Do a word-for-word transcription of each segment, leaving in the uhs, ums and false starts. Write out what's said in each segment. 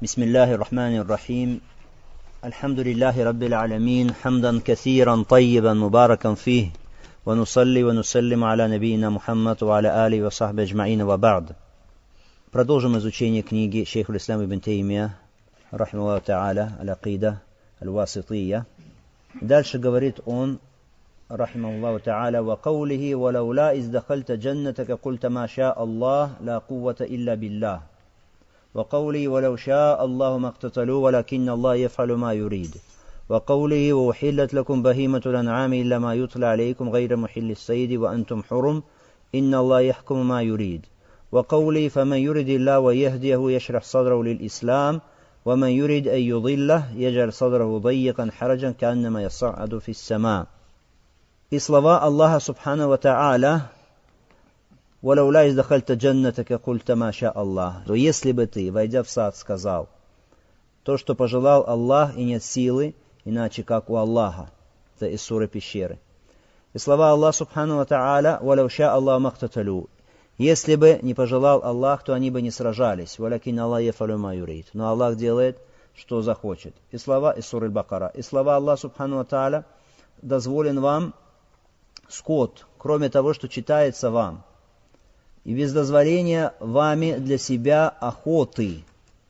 بسم الله الرحمن الرحيم الحمد لله رب العالمين حمدا كثيرا طيبا مباركا فيه ونصلي ونسلم على نبينا محمد وعلى آله وصحبه أجمعين وبعد. Продолжим изучение книги шейха ислама ибн Таймия рахимахуллаху та'аля аль-акида аль-васития. Дальше говорит он рахимахуллаху та'аля: ва каулихи ва лаула из дахальта джаннатака культа ма ша Аллах ла куввата илля биллах. وقوله ولو شاء الله ما اقتتلوا ولكن الله يفعل ما يريد. وقوله وأحلت لكم بهيمة الأنعام إلا ما يطلع عليكم غير محل الصيد وأنتم حرم إن الله يحكم ما يريد. وقوله فمن يرد الله ويهديه يشرح صدره للإسلام ومن يرد أن يضله يجعل صدره ضيقا حرجا كأنما يصعد في السماء. И слова Аллаха Субхану ва Та'аля: «Валауля из дахальта джаннатака культа ма ша Аллах». То если бы ты, войдя в сад, сказал то, что пожелал Аллах, и нет силы, иначе как у Аллаха. Это из суры пещеры. И слова Аллаха Субхану ва Та'аля: «Валау ша Аллах мактаталю». Если бы не пожелал Аллах, то они бы не сражались. «Валякин Аллах яфалю ма юрид». Но Аллах делает, что захочет. И слова из суры Бакара. И слова Аллаха Субхану ва Та'аля: «Дозволен вам скот, кроме того, что читается вам, и без дозволения вами для себя охоты,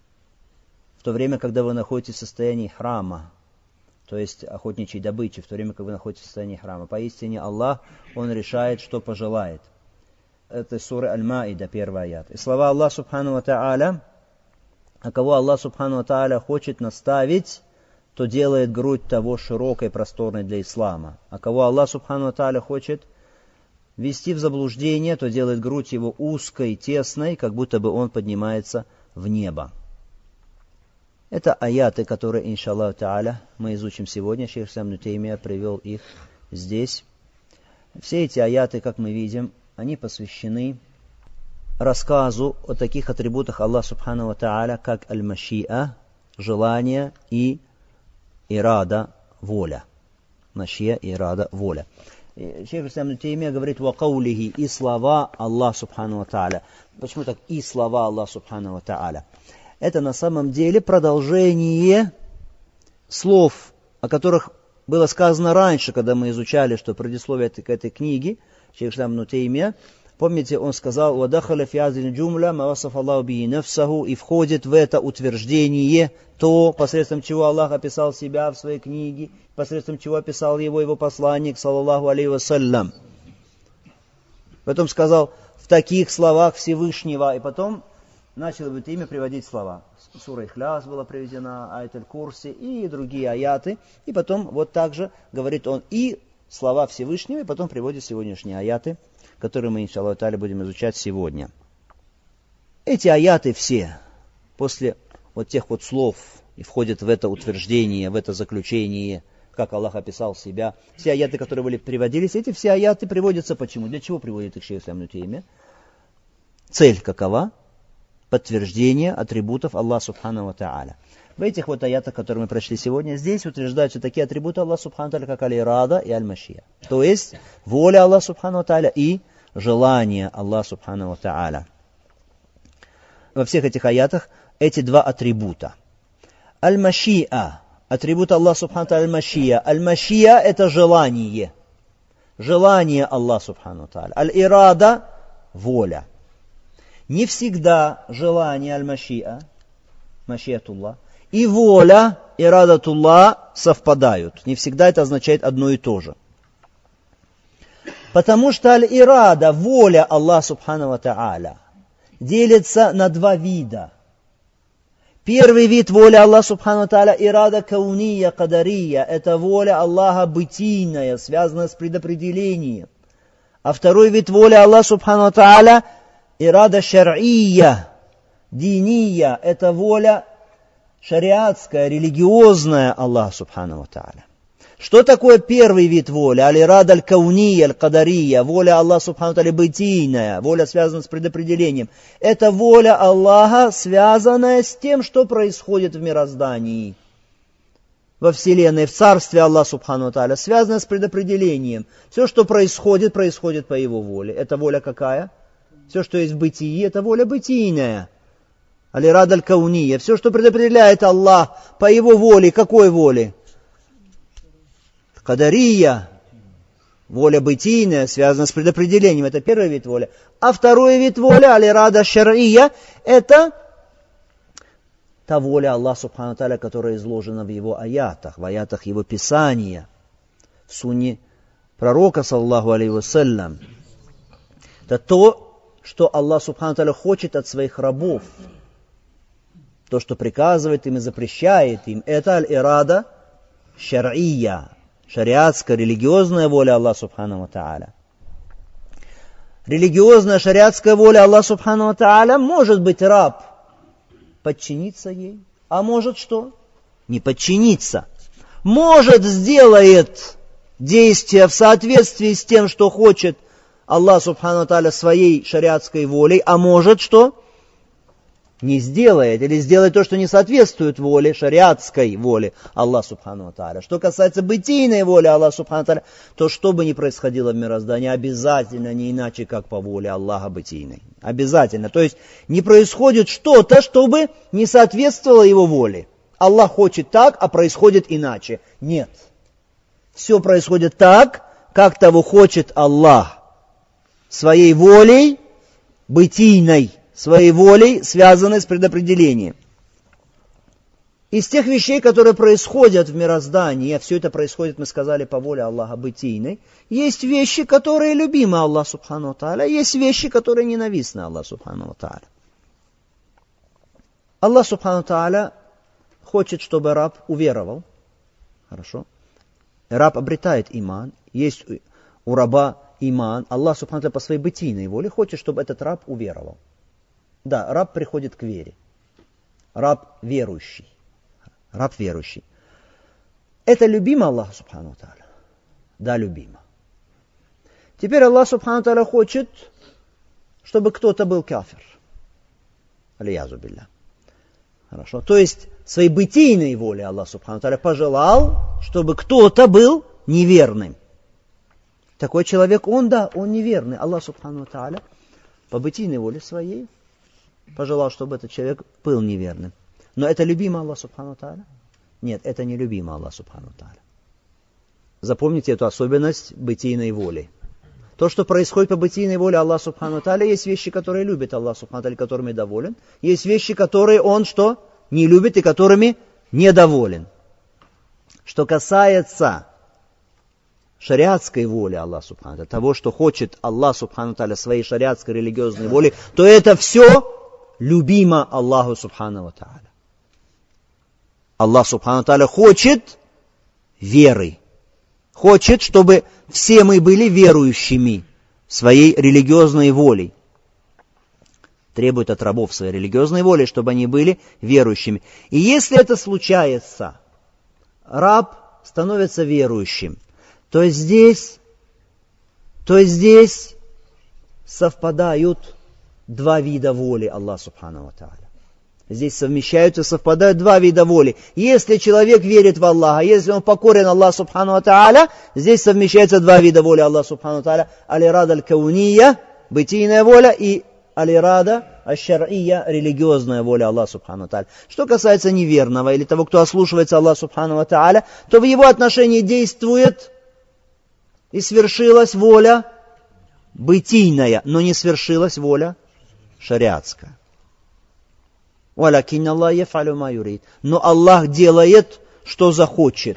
в то время, когда вы находитесь в состоянии храма, то есть охотничьей добычи, в то время, когда вы находитесь в состоянии храма. Поистине Аллах, Он решает, что пожелает». Это сура Аль-Маида, первый аят. И слова Аллаха Субхану ва Та'аля: «А кого Аллах Субхану ва Та'аля хочет наставить, то делает грудь того широкой, просторной для ислама. А кого Аллах Субхану ва Та'аля хочет ввести в заблуждение, то делает грудь его узкой, тесной, как будто бы он поднимается в небо». Это аяты, которые, иншаллаху та'аля, мы изучим сегодня. Шейх ислам ибн Таймия привел их здесь. Все эти аяты, как мы видим, они посвящены рассказу о таких атрибутах Аллаха Субхану ва Та'аля, как аль-машиа, желание, и ирада, воля. Машия, ирада, воля. Шейх ислам ибн Таймия говорит: «Ва каулихи», и слова Аллаха Субхану ва Та'аля. Почему так и слова Аллаха Субхану ва Та'аля? Это на самом деле продолжение слов, о которых было сказано раньше, когда мы изучали, что предисловие к этой книге, Шейх ислам ибн Таймия. Помните, он сказал: «Ва дахаля фи азиль джумля ма васаф Аллаху би нафсаху», и входит в это утверждение то, посредством чего Аллах описал себя в своей книге, посредством чего описал его его посланник, саллаллаху алейхи вассалям. Потом сказал: в таких словах Всевышнего, и потом начал бы имя приводить слова. Сура Ихляс была приведена, аят аль-Курси и другие аяты. И потом вот так же говорит он и слова Всевышнего, и потом приводит сегодняшние аяты, которые мы, иншаллаху та'аля, будем изучать сегодня. Эти аяты все, после вот тех вот слов, и входят в это утверждение, в это заключение, как Аллах описал себя. Все аяты, которые были приводились, эти все аяты приводятся почему? Для чего приводит их шейх ислам ибн Таймия? Цель какова? Подтверждение атрибутов Аллаха Субхану ва Та'аля. В этих вот аятах, которые мы прочли сегодня, здесь утверждаются такие атрибуты Аллаха Субхану ва Та'аля, как аль-ирада и аль-машия. То есть воля Аллаха Субхану ва Та'аля и желание Аллаха Субхану ва Та'аля. Во всех этих аятах эти два атрибута. Аль-машия, атрибут Аллаха Субхану ва Та'аля, аль-машия. Аль-машия — это желание. Желание Аллаха Субхану ва Та'аля. Аль-ирада — воля. Не всегда желание аль-машия, машиатуллах, и воля, ирадатуллах, совпадают. Не всегда это означает одно и то же. Потому что аль-ирада, воля Аллаха Субхану ва Та'аля, делится на два вида. Первый вид воли Аллаха Субхану ва Та'аля — ирада кауния, кадария. Это воля Аллаха бытийная, связанная с предопределением. А второй вид воли Аллаха Субхану ва Та'аля — ирада шар'ия, диния. Это воля шариатская, религиозная Аллаха Субхану ва Та'аля. Что такое первый вид воли? Аль-ирада аль-кауния, аль-кадария. Воля Аллаха Субхану ва Та'аля бытийная, воля, связанная с предопределением. Это воля Аллаха, связанная с тем, что происходит в мироздании, во Вселенной, в Царстве Аллаха Субхану ва Та'аля, связанная с предопределением. Все, что происходит, происходит по Его воле. Это воля какая? Все, что есть в бытии, это воля бытийная. аль-ирада аль-кауния, все, что предопределяет Аллах по Его воле, какой воле? Кадария, воля бытийная, связана с предопределением, это первый вид воли. А второй вид воли, аль-ирада шар'ия, это та воля Аллаха Субхану Тааля, которая изложена в Его аятах, в аятах Его Писания, в сунне пророка, саллаллаху алейхи вассалям. Это то, что Аллах Субхану Тааля хочет от своих рабов. То, что приказывает им и запрещает им, это аль-ирада шар'ия, шариатская, религиозная воля Аллаха Субхану Тааля. Религиозная, шариатская воля Аллаха Субхану Тааля, может быть, раб подчиниться ей, а может что? Не подчиниться. Может, сделает действия в соответствии с тем, что хочет Аллах Субхану Тааля своей шариатской волей, а может что? Не сделает, или сделает то, что не соответствует воле, шариатской воле Аллаха Субхану Тааля. Что касается бытийной воли Аллаха Субхану Тааля, то что бы ни происходило в мироздании, обязательно не иначе, как по воле Аллаха бытийной. Обязательно. То есть не происходит что-то, чтобы не соответствовало Его воле. Аллах хочет так, а происходит иначе. Нет. Все происходит так, как того хочет Аллах. Своей волей бытийной. Своей волей, связанной с предопределением. Из тех вещей, которые происходят в мироздании, а все это происходит, мы сказали, по воле Аллаха бытийной, есть вещи, которые любимы Аллаху Субхану Тааля, есть вещи, которые ненавистны Аллаху Субхану Тааля. Аллах Субхану Тааля хочет, чтобы раб уверовал. Хорошо. Раб обретает иман. Есть у раба иман. Аллах Субхану Тааля по своей бытийной воле хочет, чтобы этот раб уверовал. Да, раб приходит к вере. Раб верующий. Раб верующий. Это любимо Аллаху Субхану Тааля? Да, любимо. Теперь Аллах Субхану Тааля хочет, чтобы кто-то был кафир. Алиязу билля. Хорошо. То есть, своей бытийной волей Аллах Субхану Тааля пожелал, чтобы кто-то был неверным. Такой человек, он, да, он неверный. Аллах Субхану Тааля по бытийной воле своей пожелал, чтобы этот человек был неверным. Но это любимо Аллах Субхану Тааля? Нет, это не любимо Аллах Субхану Тааля. Запомните эту особенность бытийной воли. То, что происходит по бытийной воле Аллаха Субхану Тааля, есть вещи, которые любит Аллах Субхану Тааля, которыми доволен. Есть вещи, которые Он что? Не любит и которыми недоволен. Что касается шариатской воли Аллаха Субхану Тааля, того, что хочет Аллах Субхану Тааля своей шариатской религиозной воли, то это все любимо Аллаху Субхану Тааля. Аллах Субхану Тааля хочет веры. Хочет, чтобы все мы были верующими своей религиозной волей. Требует от рабов своей религиозной воли, чтобы они были верующими. И если это случается, раб становится верующим, то здесь, то здесь совпадают два вида воли Аллаха Субхану Тааля. Здесь совмещаются, совпадают два вида воли. Если человек верит в Аллаха, если он покорен Аллаху Субхану Тааля, здесь совмещаются два вида воли Аллаха Субхану Тааля. Аль-ирада аль-кауния, бытийная воля, и аль-ирада аль-шар'ия, религиозная воля Аллаха Субхану Тааля. Что касается неверного или того, кто ослушивается Аллаха Субхану Тааля, то в его отношении действует и свершилась воля бытийная, но не свершилась воля шариатская. «Валякин Аллах яф'алю ма юрид». Но Аллах делает, что захочет.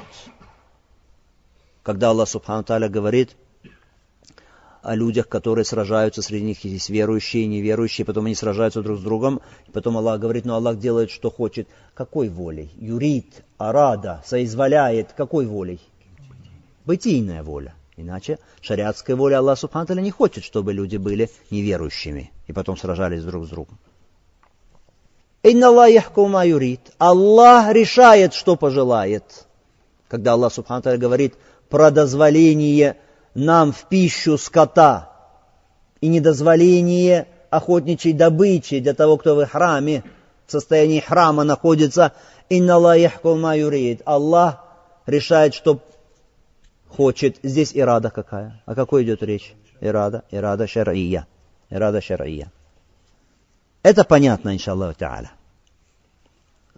Когда Аллах Субхану Тааля говорит о людях, которые сражаются, среди них есть верующие и неверующие, потом они сражаются друг с другом, потом Аллах говорит, но Аллах делает, что хочет. Какой волей? Юрид, арада, соизволяет. Какой волей? Бытийная воля. Иначе шариатская воля Аллаха Субхану Тааля не хочет, чтобы люди были неверующими и потом сражались друг с другом. «Инна Аллах яхкум ма юрид». Аллах решает, что пожелает. Когда Аллах Субхану Тааля говорит про дозволение нам в пищу скота и недозволение охотничьей добычи для того, кто в храме, в состоянии храма находится, «Инна Аллах яхкум ма юрид». Аллах решает, что хочет. Здесь ирада какая? О какой идет речь? Ирада, ирада шар'ия. Ирада шар'ия. Это понятно, иншаллаху та'аля.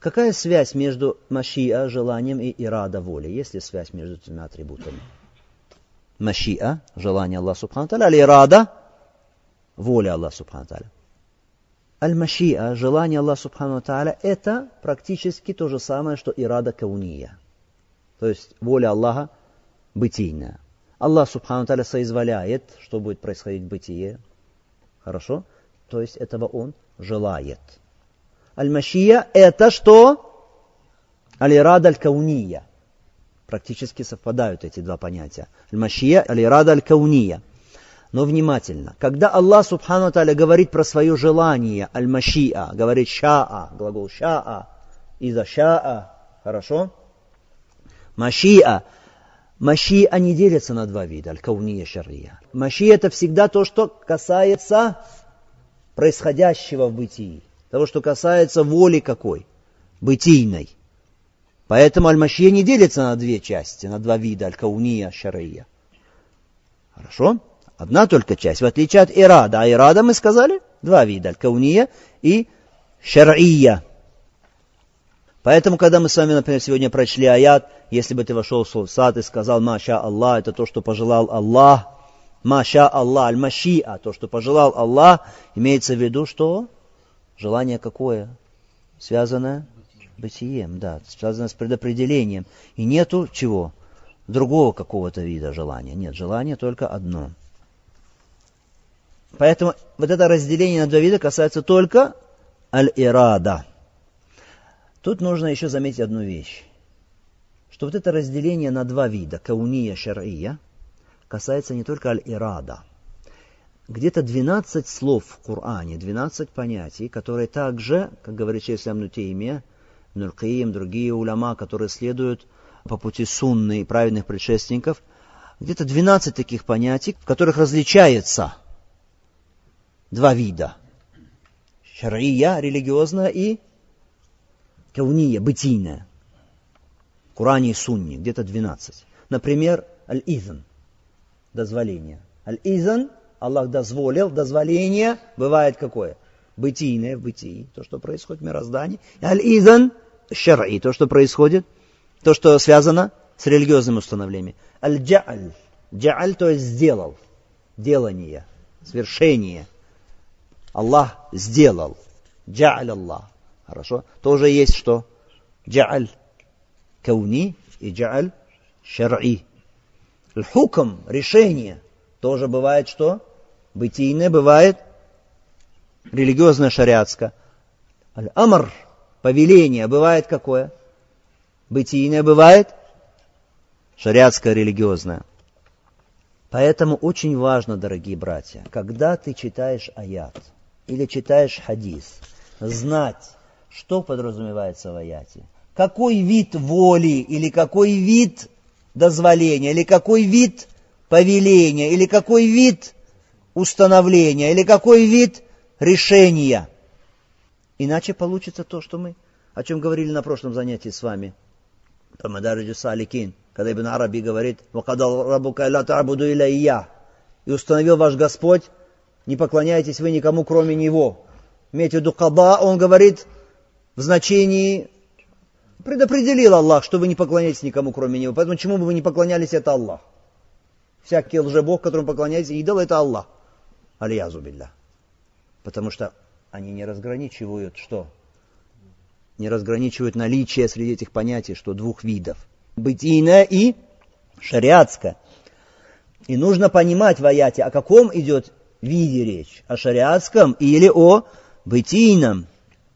Какая связь между машиа, желанием, и ирада, волей? Есть ли связь между этими атрибутами? Машиа, желание Аллаха Субхану Тааля, или ирада, воля Аллаха Субхану Тааля. Аль-машиа, желание Аллаха Субхану Тааля, это практически то же самое, что ирада кауния. То есть воля Аллаха бытийная. Аллах Субхану Тааля соизволяет, что будет происходить в бытие. Хорошо? То есть этого Он желает. Аль-машия это что? Аль-ирада аль-кауния. Практически совпадают эти два понятия. Аль-машия, аль-ирада аль-кауния. Но внимательно. Когда Аллах Субхану Тааля говорит про свое желание, аль-машия, говорит шаа, глагол шаа, иза шаа, хорошо? Машия. Машия не делится на два вида, аль-кауния, шария. Машия это всегда то, что касается происходящего в бытии. Того, что касается воли какой? Бытийной. Поэтому аль-машия не делится на две части, на два вида, аль-кауния, шария. Хорошо? Одна только часть, в отличие от ирада. А ирада, мы сказали, два вида, аль-кауния и шария. Поэтому, когда мы с вами, например, сегодня прочли аят, если бы ты вошел в сад и сказал «Маша Аллах», это то, что пожелал Аллах. «Маша Аллах», аль-машиа, то, что пожелал Аллах, имеется в виду, что желание какое? Связанное с бытием, да, связанное с предопределением. И нету чего? Другого какого-то вида желания. Нет, желание только одно. Поэтому вот это разделение на два вида касается только аль-ирада. Тут нужно еще заметить одну вещь, что вот это разделение на два вида, кауния, шар'ия, касается не только аль-ирада. Где-то двенадцать слов в Коране, двенадцать понятий, которые также, как говорит шейх ислам ибн Теймия, Ибн аль-Каим, другие уляма, которые следуют по пути сунны и праведных предшественников, где-то двенадцать таких понятий, в которых различается два вида. Шар'ия, религиозная, и кауния, бытийная. В Коране и Сунне, где-то двенадцать. Например, аль-изн, дозволение. Аль-изн, Аллах дозволил, дозволение бывает какое? Бытийное в бытии, то, что происходит в мироздании. Аль-изн, шар'и, то, что происходит, то, что связано с религиозным установлением. Аль-джа'аль, джа'аль, то есть сделал, делание, свершение. Аллах сделал, джа'аль Аллах. Хорошо? Тоже есть что? Джа'аль кауни и джа'аль шар'и. Аль-хукм, решение. Тоже бывает что? Бытийное, бывает религиозное, шариатское. Аль-амр, повеление, бывает какое? Бытийное, бывает шариатское, религиозное. Поэтому очень важно, дорогие братья, когда ты читаешь аят или читаешь хадис, знать, что подразумевается в аяте. Какой вид воли, или какой вид дозволения, или какой вид повеления, или какой вид установления, или какой вид решения. Иначе получится то, что мы, о чем говорили на прошлом занятии с вами. По Мадариджу Саликин, когда Ибн Араби говорит, «Вакадал рабука ля та'буду илля ия». И установил ваш Господь, не поклоняйтесь вы никому, кроме Него. Имейте в виду када, он говорит в значении, предопределил Аллах, что вы не поклоняетесь никому, кроме Него. Поэтому чему бы вы не поклонялись, это Аллах. Всякий лжебог, которому поклоняетесь, идол, это Аллах. Алиязу билля. Потому что они не разграничивают что? Не разграничивают наличие среди этих понятий, что двух видов. Бытийное и шариатское. И нужно понимать в аяте, о каком идет виде речь. О шариатском или о бытийном.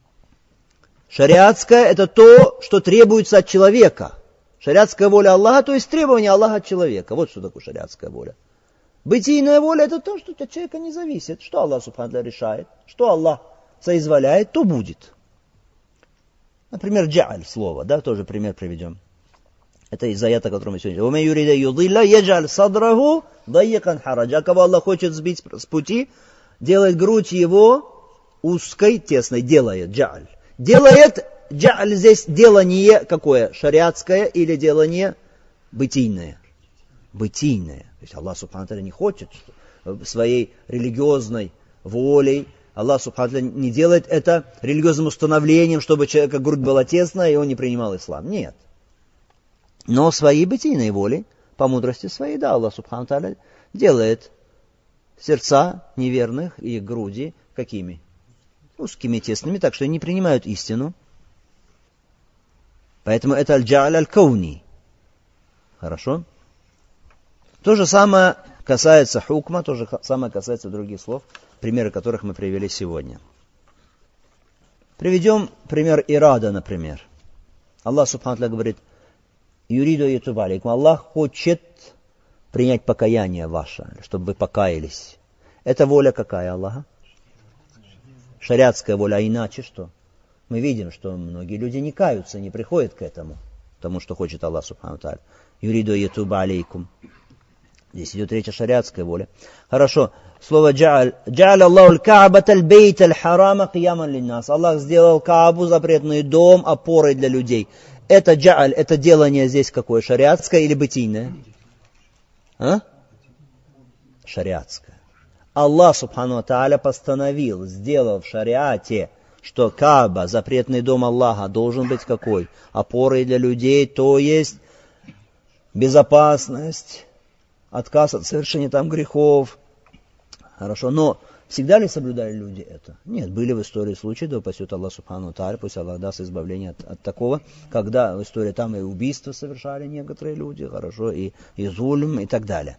Шариатское это то, что требуется от человека. Шариатская воля Аллаха, то есть требование Аллаха от человека. Вот что такое шариатская воля. Бытийная воля это то, что от человека не зависит. Что Аллах субхану ва тааля решает, что Аллах соизволяет, то будет. Например, джа'аль слово, да, тоже пример приведем. Это из аята, который мы сегодня... «Умен юрида юдилля яджаль садраху дайякан хараджа». Кого Аллах хочет сбить с пути, делает грудь его узкой, тесной, делает джа'аль. Делает джа'аль здесь делание какое? Шариатское или делание бытийное? Бытийное. То есть Аллах субхану ва тааля не хочет своей религиозной волей, Аллах Субхану не делает это религиозным установлением, чтобы человека грудь была тесная, и он не принимал ислам. Нет. Но своей бытийной волей, по мудрости своей, да, Аллах Субхану Тааля делает сердца неверных и их груди какими? Узкими, тесными, так что они не принимают истину. Поэтому это аль-джа'аль аль-кауни. Хорошо? То же самое касается хукма, то же самое касается других слов, примеры которых мы привели сегодня. Приведем пример ирада, например. Аллах Субхану Тааля говорит: юриду ятуба алейкум. Аллах хочет принять покаяние ваше, чтобы вы покаялись. Это воля какая Аллаха? Шариатская воля, а иначе что? Мы видим, что многие люди не каются, не приходят к этому, тому, что хочет Аллах Субхану Тааля. Юриду ятуба алейкум. Здесь идет речь о шариатской воле. Хорошо. Слово джа'аль. Джа'аль Аллаху аль-Ка'бат аль-Бейт аль-Харама кияман линнас. Аллах сделал Каабу, запретный дом, опорой для людей. Это джа'аль, это делание здесь какое? Шариатское или бытийное? А? Шариатское. Аллах Субхану Тааля постановил, сделал в шариате, что Кааба, запретный дом Аллаха, должен быть какой? Опорой для людей, то есть безопасность, отказ от совершения там грехов. Хорошо, но всегда ли соблюдали люди это? Нет, были в истории случаи, да упасет Аллах Субхану Тааля, пусть Аллах даст избавление от, от такого, когда в истории там и убийства совершали некоторые люди, хорошо, и, и зульм, и так далее.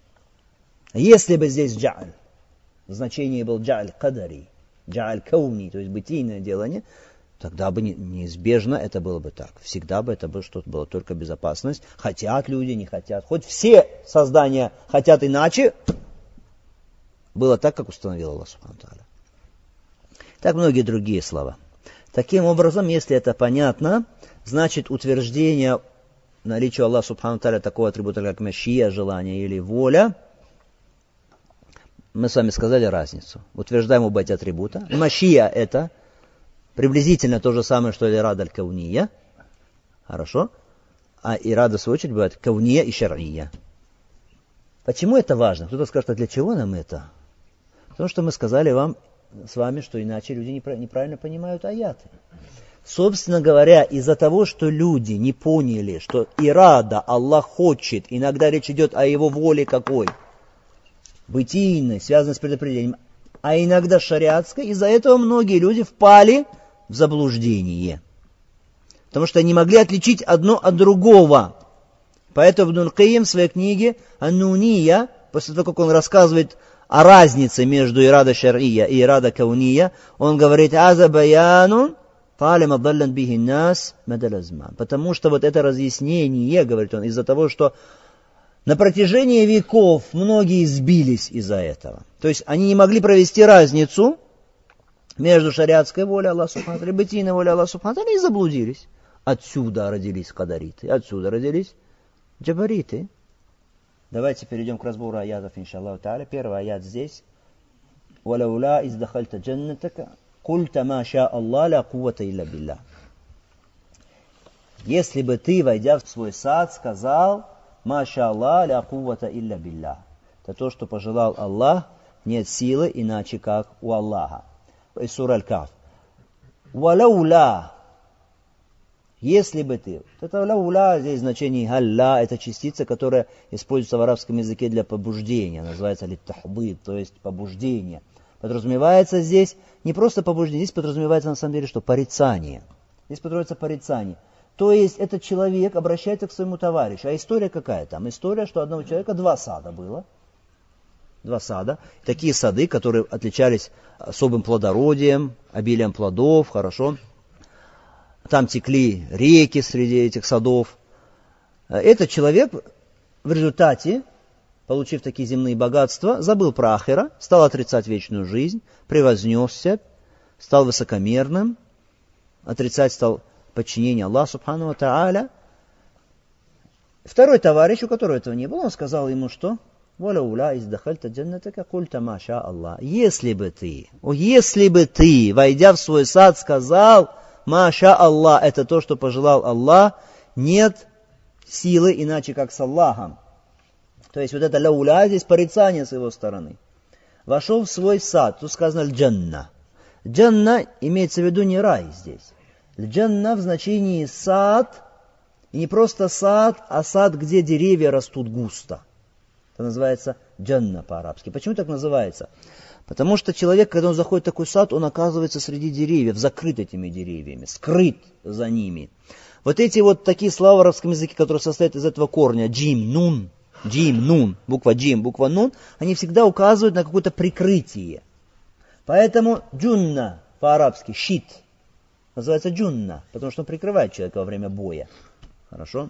Если бы здесь джа'аль, значение был джа'аль кадари, джа'аль кауни, то есть бытийное делание, тогда бы неизбежно это было бы так. Всегда бы это было что-то было, только безопасность. Хотят люди, не хотят. Хоть все создания хотят иначе, было так, как установил Аллах Субхану Тааля. Так многие другие слова. Таким образом, если это понятно, значит утверждение наличия Аллаха Субхану Тааля такого атрибута, как машия, желание или воля, мы с вами сказали разницу. Утверждаем оба эти атрибута. Машия это приблизительно то же самое, что ирада аль-кауния. Хорошо? А ирада, в свою очередь, бывает кауния и шар'ия. Почему это важно? Кто-то скажет, а для чего нам это? Потому что мы сказали вам с вами, что иначе люди неправильно понимают аяты. Собственно говоря, из-за того, что люди не поняли, что ирада, Аллах хочет, иногда речь идет о его воле какой? Бытийной, связанной с предопределением, а иногда шариатской, из-за этого многие люди впали в заблуждение. Потому что они могли отличить одно от другого. Поэтому Ибн аль-Кайим в своей книге «Ан-Нуния», после того, как он рассказывает о разнице между ирада шар'ия и ирада кауния, он говорит «Аза баянун талима даллан бихи нас мадалазман». Потому что вот это разъяснение, говорит он, из-за того, что на протяжении веков многие сбились из-за этого. То есть они не могли провести разницу между шариатской волей Аллаха Субхану Тааля и бытийной волей Аллаха Субхану Тааля и заблудились. Отсюда родились кадариты, отсюда родились джабариты. Давайте перейдем к разбору аятов, иншаллаху тааля. Первый аят здесь. «Валаула издахальта джаннатака, культа ма ша Аллах ла куввата илля билля». Если бы ты, войдя в свой сад, сказал «Ма ша Аллах ла куввата илля билля». Это то, что пожелал Аллах, нет силы иначе, как у Аллаха. Из сура Аль-Каф. «Валаула». Если бы ты, это лаула, здесь значение галла, это частица, которая используется в арабском языке для побуждения, называется литтахбид, то есть побуждение. Подразумевается здесь не просто побуждение, здесь подразумевается на самом деле, что порицание. Здесь подразумевается порицание. То есть этот человек обращается к своему товарищу. А история какая там? История, что у одного человека два сада было. Два сада. Такие сады, которые отличались особым плодородием, обилием плодов, хорошо. Там текли реки среди этих садов. Этот человек в результате, получив такие земные богатства, забыл про ахира, стал отрицать вечную жизнь, превознесся, стал высокомерным, отрицать стал подчинение Аллаху Субхану ва Тааля. Второй товарищ, у которого этого не было, он сказал ему, что если бы ты, если бы ты, войдя в свой сад, сказал «Маша Аллах», это то, что пожелал Аллах, нет силы иначе, как с Аллахом. То есть вот это лауля здесь порицание с его стороны. вошел в свой сад. Тут сказано «джанна». Джанна имеется в виду не рай здесь. Джанна в значении сад, и не просто сад, а сад, где деревья растут густо. Это называется джанна по-арабски. Почему так называется? Потому что человек, когда он заходит в такой сад, он оказывается среди деревьев, закрыт этими деревьями, скрыт за ними. Вот эти вот такие слова в арабском языке, которые состоят из этого корня, джим, нун, джим, нун, буква джим, буква нун, они всегда указывают на какое-то прикрытие. Поэтому джунна по-арабски, щит, называется джунна, потому что он прикрывает человека во время боя. Хорошо?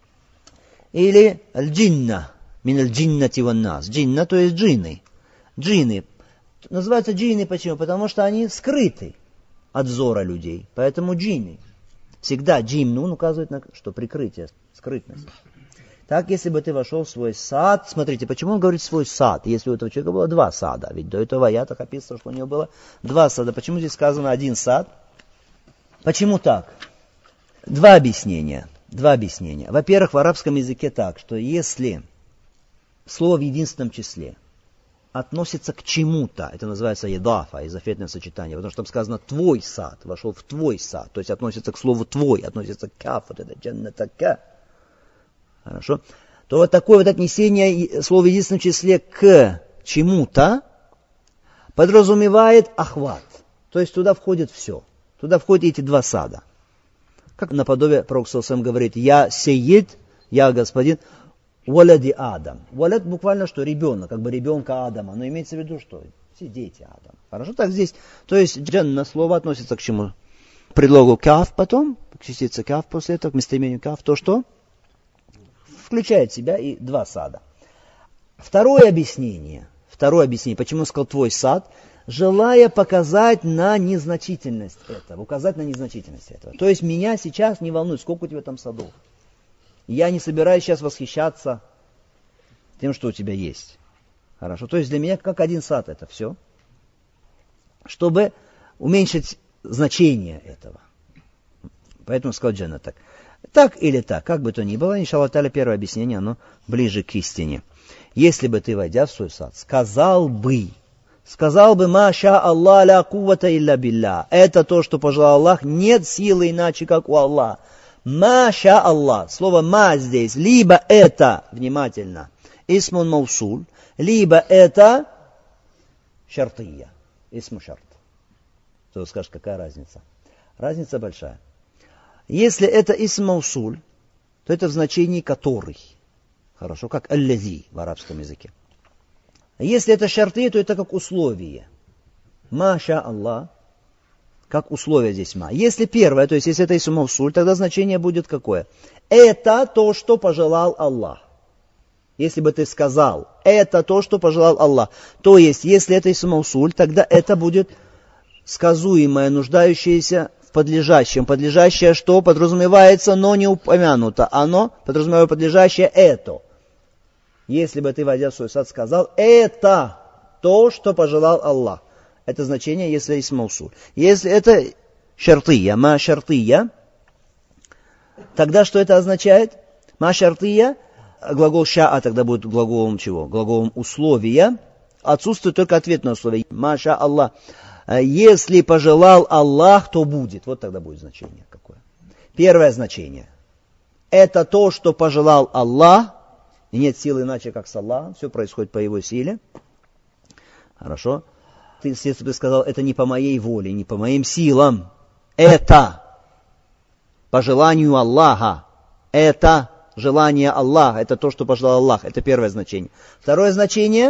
Или аль-джинна, мин аль-джиннати ван-нас. Джинна, то есть джинны. Джинны. Называются джинны почему? Потому что они скрыты от взора людей. Поэтому джинны. Всегда джим, нун указывает на что? Прикрытие, скрытность. Так, если бы ты вошел в свой сад, смотрите, почему он говорит свой сад, если у этого человека было два сада, ведь до этого в аятах описано, что у него было два сада. Почему здесь сказано один сад? Почему так? Два объяснения. Два объяснения. Во-первых, в арабском языке так, что если слово в единственном числе относится к чему-то, это называется едафа, изофетное сочетание, потому что там сказано «твой сад», вошел в твой сад, то есть относится к слову «твой», относится к «каф», вот это «джаннатака». Хорошо? То вот такое вот отнесение слова в единственном числе к чему-то подразумевает охват. То есть туда входит все. Туда входят эти два сада. Как наподобие Пророк саллаллаху алейхи ва саллям говорит, я сейид, я господин, валяди Адам. Валяд буквально что ребенок, как бы ребенка Адама. Но имеется в виду что? Все дети Адама. Хорошо, так здесь. То есть джанна слово относится к чему? К предлогу каф потом, к частице каф после этого, к местоимению каф, то что? Включает в себя и два сада. Второе объяснение. Второе объяснение, почему он сказал твой сад, желая показать на незначительность этого, указать на незначительность этого. То есть меня сейчас не волнует, сколько у тебя там садов. Я не собираюсь сейчас восхищаться тем, что у тебя есть. Хорошо. То есть для меня как один сад это все. Чтобы уменьшить значение этого. Поэтому сказал Джанна так. Так или так, как бы то ни было, иншаллах та'аля, первое объяснение, оно ближе к истине. Если бы ты, войдя в свой сад, сказал бы, сказал бы, маша Аллах ля куввата илля билля. Это то, что пожелал Аллах, нет силы иначе, как у Аллаха. Маша Аллах. Слово ма здесь, либо это, внимательно, исмун маусуль, либо это шартия, исму шарт. Кто скажет, какая разница? Разница большая. Если это исм маусуль, то это в значении который. Хорошо, как аллази в арабском языке. А если это шарты, то это как условие. Маша Аллах, как условие здесь ма. Если первое, то есть если это исм маусуль, тогда значение будет какое? Это то, что пожелал Аллах. Если бы ты сказал, это то, что пожелал Аллах. То есть, если это исм маусуль, тогда это будет сказуемое, нуждающееся в подлежащем. Подлежащее что? Подразумевается, но не упомянуто. Оно подразумевает подлежащее это. Если бы ты, войдя в свой сад, сказал, это то, что пожелал Аллах. Это значение, если исм маусуль. Если это шартия, ма шартия, тогда что это означает? Ма шартия, глагол ша'a тогда будет глаголом чего? Глаголом условия. Отсутствует только ответное условие. Маша Аллах. Если пожелал Аллах, то будет. Вот тогда будет значение какое. Первое значение. Это то, что пожелал Аллах. И нет силы иначе, как с Аллахом. Все происходит по его силе. Хорошо. Ты, если бы сказал, это не по моей воле, не по моим силам. Это по желанию Аллаха. Это желание Аллаха. Это то, что пожелал Аллах. Это первое значение. Второе значение.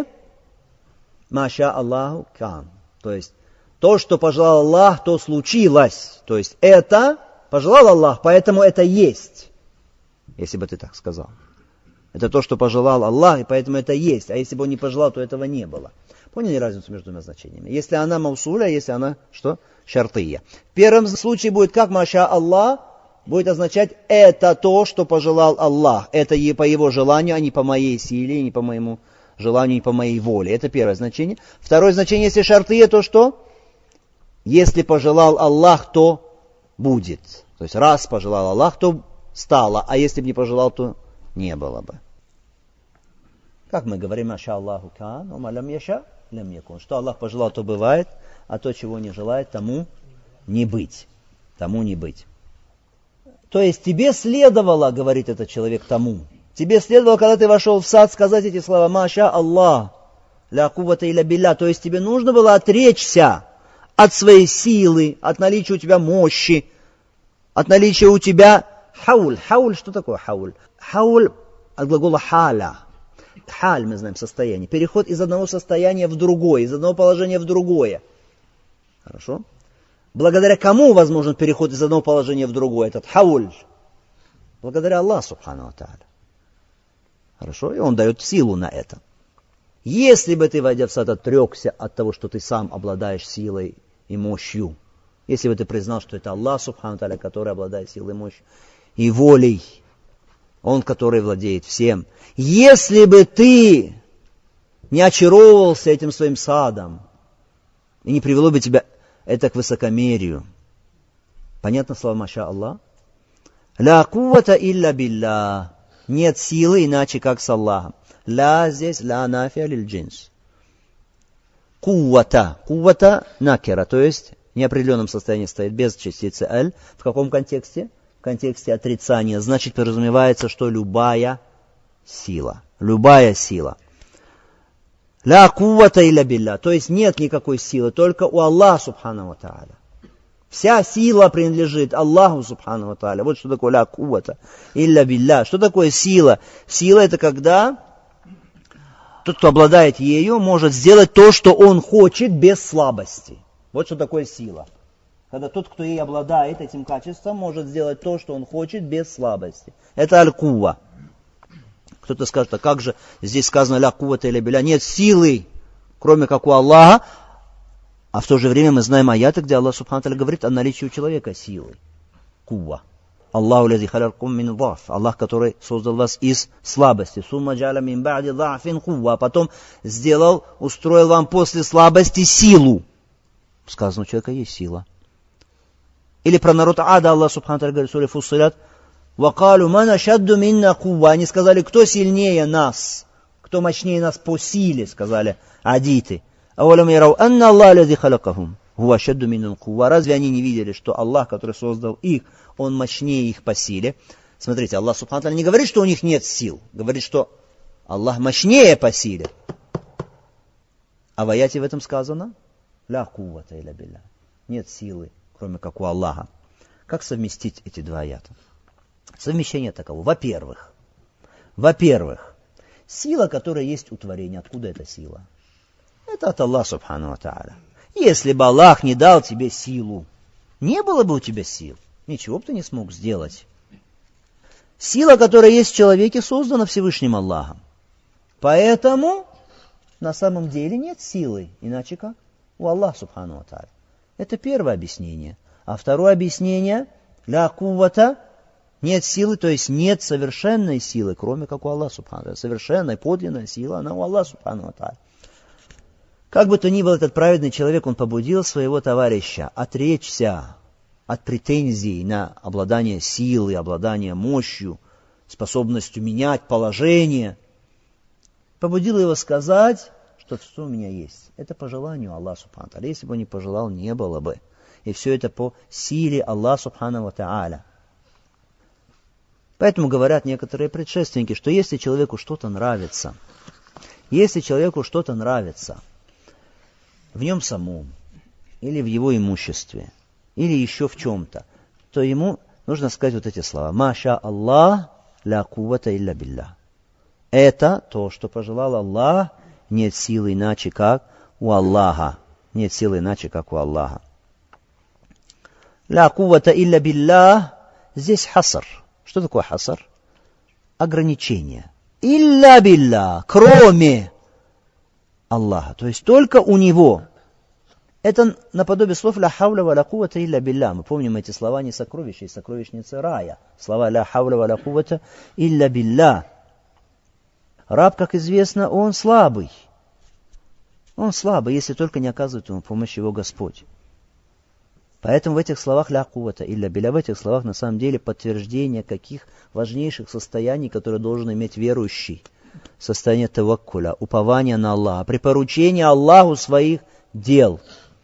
Маша Аллаху кан. То есть, то, что пожелал Аллах, то случилось. То есть, это пожелал Аллах, поэтому это есть. Если бы ты так сказал. Это то, что пожелал Аллах, и поэтому это есть. А если бы он не пожелал, то этого не было. Поняли разницу между двумя значениями? Если она маусуля, если она что? Шартия. В первом случае будет как маша Аллах, будет означать это то, что пожелал Аллах. Это по его желанию, а не по моей силе, не по моему желанию, не по моей воле. Это первое значение. Второе значение, если шартия, то что? Если пожелал Аллах, то будет. То есть раз пожелал Аллах, то стало. А если бы не пожелал, то не было бы. Как мы говорим, маша Аллаху кан, умалям яша. лям якун. Что Аллах пожелал, то бывает, а то, чего не желает, тому не быть. Тому не быть. То есть тебе следовало, говорит этот человек тому, тебе следовало, когда ты вошел в сад, сказать эти слова: «Маша Аллах, ля куввата илля билля». То есть тебе нужно было отречься от своей силы, от наличия у тебя мощи, от наличия у тебя хауль. Хауль, что такое хауль? Хауль от глагола халя. Халь, мы знаем, состояние. Переход из одного состояния в другое, из одного положения в другое. Хорошо? Благодаря кому возможен переход из одного положения в другое, этот хауль? Благодаря Аллаху субхану ва тааля. Хорошо? И Он дает силу на это. Если бы ты, войдя в сад, отрекся от того, что ты сам обладаешь силой и мощью, если бы ты признал, что это Аллах субхану ва тааля, который обладает силой и мощью, и волей, Он, который владеет всем. Если бы ты не очаровывался этим своим садом, и не привело бы тебя это к высокомерию. Понятно слова «Маша Аллах»? «Ля куввата илля билля». Нет силы иначе, как с Аллахом. «Ля» здесь «ля нафия лиль джинс». «Куввата». «Куввата» накера, то есть в неопределенном состоянии стоит без частицы «эль». В каком контексте? В контексте отрицания. Значит, подразумевается, что любая сила. Любая сила. «Ля куввата илля билля». То есть нет никакой силы, только у Аллаха субхану ва тааля. Вся сила принадлежит Аллаху субхану ва тааля. Вот что такое «ля куввата илля билля». Что такое сила? Сила — это когда тот, кто обладает ею, может сделать то, что он хочет, без слабости. Вот что такое сила. Когда тот, кто ей обладает этим качеством, может сделать то, что он хочет, без слабости. Это аль-кувва. Кто-то скажет: а как же здесь сказано «ля куввата илля билля»? Нет силы, кроме как у Аллаха. А в то же время мы знаем аяты, где Аллах субхану ва тааля говорит о наличии у человека силы. Кувва. Аллаху лази халякум мин даф. Аллах, который создал вас из слабости. Сумма джа'аля мин ба'ди да'фин кувва. А потом сделал, устроил вам после слабости силу. Сказано, у человека есть сила. Или про народ Ада Аллах субхану ва тааля говорит в суре Фуссилят: «Вакалу ман ашадду минна кувва». Они сказали: кто сильнее нас, кто мощнее нас по силе, сказали адиты. «Авалам ярау анна Аллах лази халякахум хуа ашадду минна кувва». Разве они не видели, что Аллах, который создал их, Он мощнее их по силе? Смотрите, Аллах субхану ва тааля не говорит, что у них нет сил. Говорит, что Аллах мощнее по силе. А в аяте в этом сказано: «Ля куввата илля билля». Нет силы, кроме как у Аллаха. Как совместить эти два аята? Совмещение таково. Во-первых, во-первых, сила, которая есть у творения. Откуда эта сила? Это от Аллаха субхану ва тааля. Если бы Аллах не дал тебе силу, не было бы у тебя сил, ничего бы ты не смог сделать. Сила, которая есть в человеке, создана Всевышним Аллахом. Поэтому на самом деле нет силы, иначе как у Аллаха субхану ва тааля. Это первое объяснение. А второе объяснение: ля куввата, нет силы, то есть нет совершенной силы, кроме как у Аллаха субхану ва тааля. Совершенная, подлинная сила, она у Аллаха субхану ва тааля. Как бы то ни был этот праведный человек, он побудил своего товарища отречься от претензий на обладание силой, обладание мощью, способностью менять положение. Побудил его сказать, что все у меня есть. Это по желанию Аллаха субхану ва тааля. Если бы он не пожелал, не было бы. И все это по силе Аллаха субхану ва тааля. Поэтому говорят некоторые предшественники, что если человеку что-то нравится, если человеку что-то нравится в нем самом, или в его имуществе, или еще в чем-то, то ему нужно сказать вот эти слова: «Маша Аллах, ля куввата илля билля». Это то, что пожелал Аллах, нет силы иначе, как у Аллаха. Нет силы иначе, как у Аллаха. «Ля куввата илля билля». Здесь хаср. Что такое хаср? Ограничение. «Илля билля», кроме Аллаха, то есть только у Него. Это наподобие слов «ля хавля ва ля куввата илля билля». Мы помним эти слова не сокровища, и сокровищницы рая. Слова «ля хавля ва ля куввата илля билля». Раб, как известно, он слабый. Он слабый, если только не оказывает ему помощь его Господь. Поэтому в этих словах «ля куввата илля билля», в этих словах на самом деле подтверждение каких важнейших состояний, которые должен иметь верующий. состояние таваккуля, упования на Аллаха, припоручения Аллаху своих дел.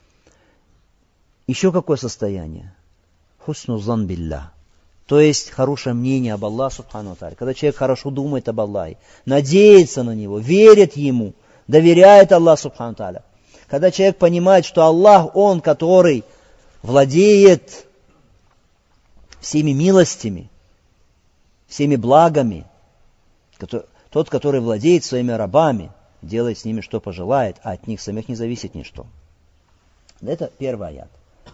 Еще какое состояние? Хусну зан билля. То есть хорошее мнение об Аллахе субхану ва тааля. Когда человек хорошо думает об Аллахе, надеется на Него, верит Ему, доверяет Аллаху субхану ва тааля. Когда человек понимает, что Аллах, Он, который владеет всеми милостями, всеми благами, тот, который владеет своими рабами, делает с ними, что пожелает, а от них самих не зависит ничто. Это первый аят.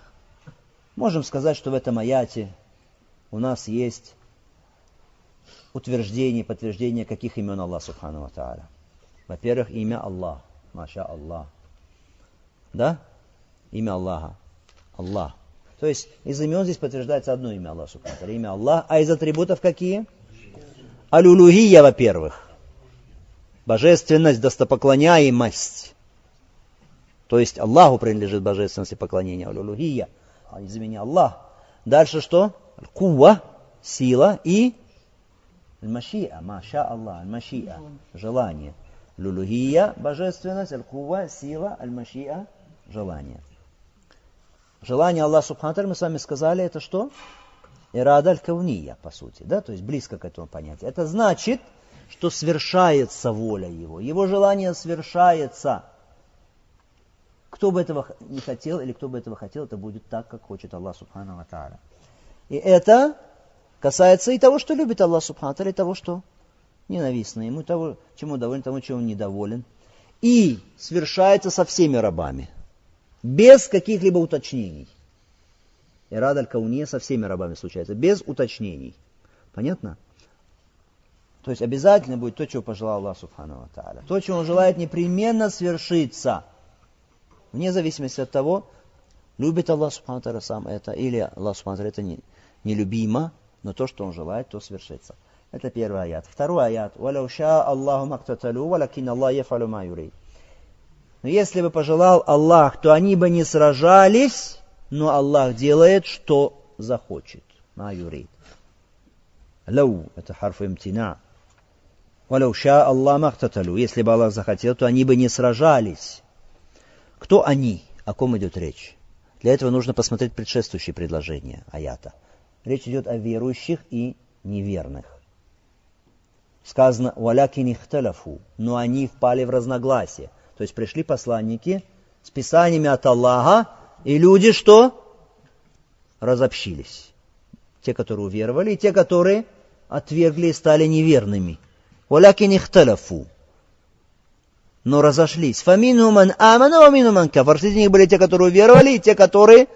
Можем сказать, что в этом аяте у нас есть утверждение, подтверждение каких имен Аллаха субхану ва тааля. Во-первых, имя Аллах. Маша Аллах. Да? Имя Аллаха. Аллах. То есть из имен здесь подтверждается одно имя Аллаха субхану ва тааля. Имя Аллах. А из атрибутов какие? Аль-улухия, во-первых. Божественность, достопоклоняемость. То есть Аллаху принадлежит божественность и поклонение. Аль-улухия. А из имени Аллах. Дальше что? Аль-кува, сила и аль-машиа, маша Аллах, аль-машиа, желание. Аль-улухия, божественность, аль-кува, сила, аль-машиа, желание. Желание Аллаха субхану ва тааля, мы с вами сказали, это что? Ирада аль-кауния, по сути, да, то есть близко к этому понятию. Это значит, что свершается воля Его, Его желание свершается. Кто бы этого не хотел, или кто бы этого хотел, это будет так, как хочет Аллах субхану ва тааля. И это касается и того, что любит Аллах субхану ва тааля, и того, что ненавистно ему, того, чему доволен, тому, чему он недоволен. И свершается со всеми рабами, без каких-либо уточнений. Ирада аль-кауния со всеми рабами случается, без уточнений. Понятно? То есть обязательно будет то, чего пожелал Аллах субхану ва тааля. То, чего он желает, непременно свершится. Вне зависимости от того, любит Аллах субхану ва тааля сам это, или Аллах субхану ва тааля это не, нелюбимо, но то, что он желает, то свершится. Это первый аят. Второй аят. وَلَوْ شَاءَ اللَّهُ مَقْتَتَلُوا وَلَكِنَّ اللَّهَ يَفْعَلُ مَا يُرِيدُ. Но если бы пожелал Аллах, то они бы не сражались, но Аллах делает, что захочет. مَا يُرِيدُ. لَوْ это харф имтина. وَلَوْ شَاءَ اللَّهُ مَقْتَتَلُوا. Если бы Аллах захотел, то они бы не сражались. Кто они? О ком идет речь? Для этого нужно посмотреть предшествующие предложения аята. Речь идет о верующих и неверных. Сказано «Валякин ихталяфу», но они впали в разногласие. То есть пришли посланники с писаниями от Аллаха, и люди что? Разобщились. Те, которые уверовали, и те, которые отвергли и стали неверными. «Валякин ихталяфу». Но разошлись. «Фамину ман амана, вамину ман кафар». Среди них были те, которые уверовали, и те, которые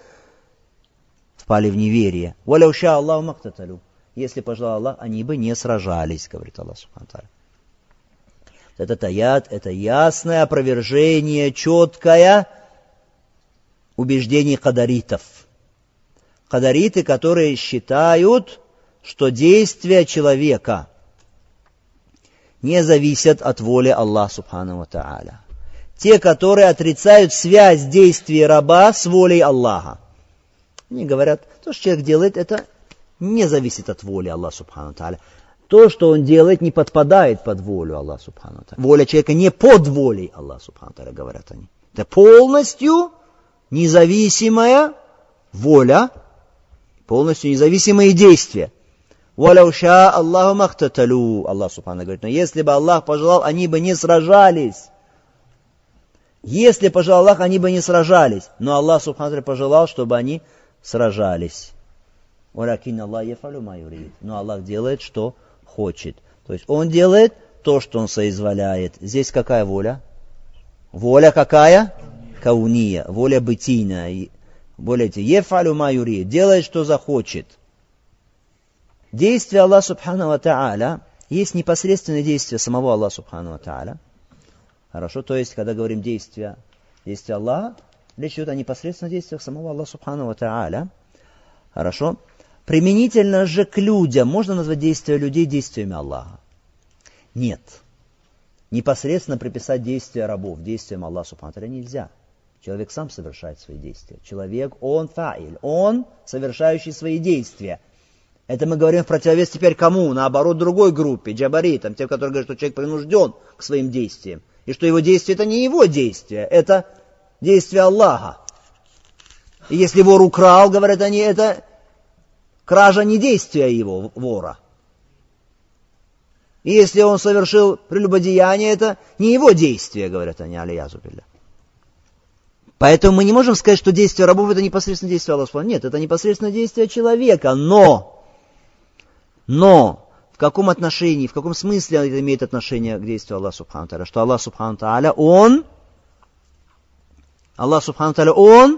впали в неверие. «Валяу ша Аллаху мактаталю». Если пожелал Аллах, они бы не сражались, говорит Аллах субхану ва тааля. Этот аят, это ясное опровержение, четкое убеждение кадаритов. Кадариты, которые считают, что действия человека не зависят от воли Аллаха субхану ва тааля. Те, которые отрицают связь действий раба с волей Аллаха. Они говорят, то, что человек делает, это не зависит от воли Аллаха субхану ва тааля. То, что он делает, не подпадает под волю Аллаха субхану ва тааля. Воля человека не под волей Аллаха субхану ва тааля, говорят они. Это полностью независимая воля, полностью независимые действия. «Валяу ша Аллаху махтаталу». Аллах субхану говорит, но если бы Аллах пожелал, они бы не сражались. Если пожелал Аллах, они бы не сражались. Но Аллах субхану пожелал, чтобы они сражались. «Валякинна Аллах яфалю ма юрид». Но Аллах делает, что хочет. То есть Он делает то, что Он соизволяет. Здесь какая воля? Воля какая? Кауния. Воля бытийная. Воля яфалю ма юрид. Делает, что захочет. Действие Аллаха субхану ва тааля есть непосредственное действие самого Аллаха субхану ва тааля. Хорошо, то есть, когда говорим действия, действия Аллаха, речь идет о непосредственных действиях самого Аллаха субхану ва тааля. Хорошо. Применительно же к людям можно назвать действия людей действиями Аллаха? Нет. Непосредственно приписать действия рабов действиям Аллаха субхану ва тааля нельзя. Человек сам совершает свои действия. Человек, он фаиль, он совершающий свои действия. Это мы говорим в противовес теперь кому? Наоборот, другой группе, джабаритам, тем, которые говорят, что человек принужден к своим действиям. И что его действие это не его действие, это действие Аллаха. И если вор украл, говорят они, это кража не действия его, вора. И если он совершил прелюбодеяние, это не его действие, говорят они, алиязу билля. Поэтому мы не можем сказать, что действие рабов это непосредственно действие Аллаха. Нет, это непосредственно действие человека, но, но в каком отношении, в каком смысле это имеет отношение к действию Аллаха Субхану Тааля? Что Аллах Субхану Тааля, Он, Аллах Субхану Тааля, Он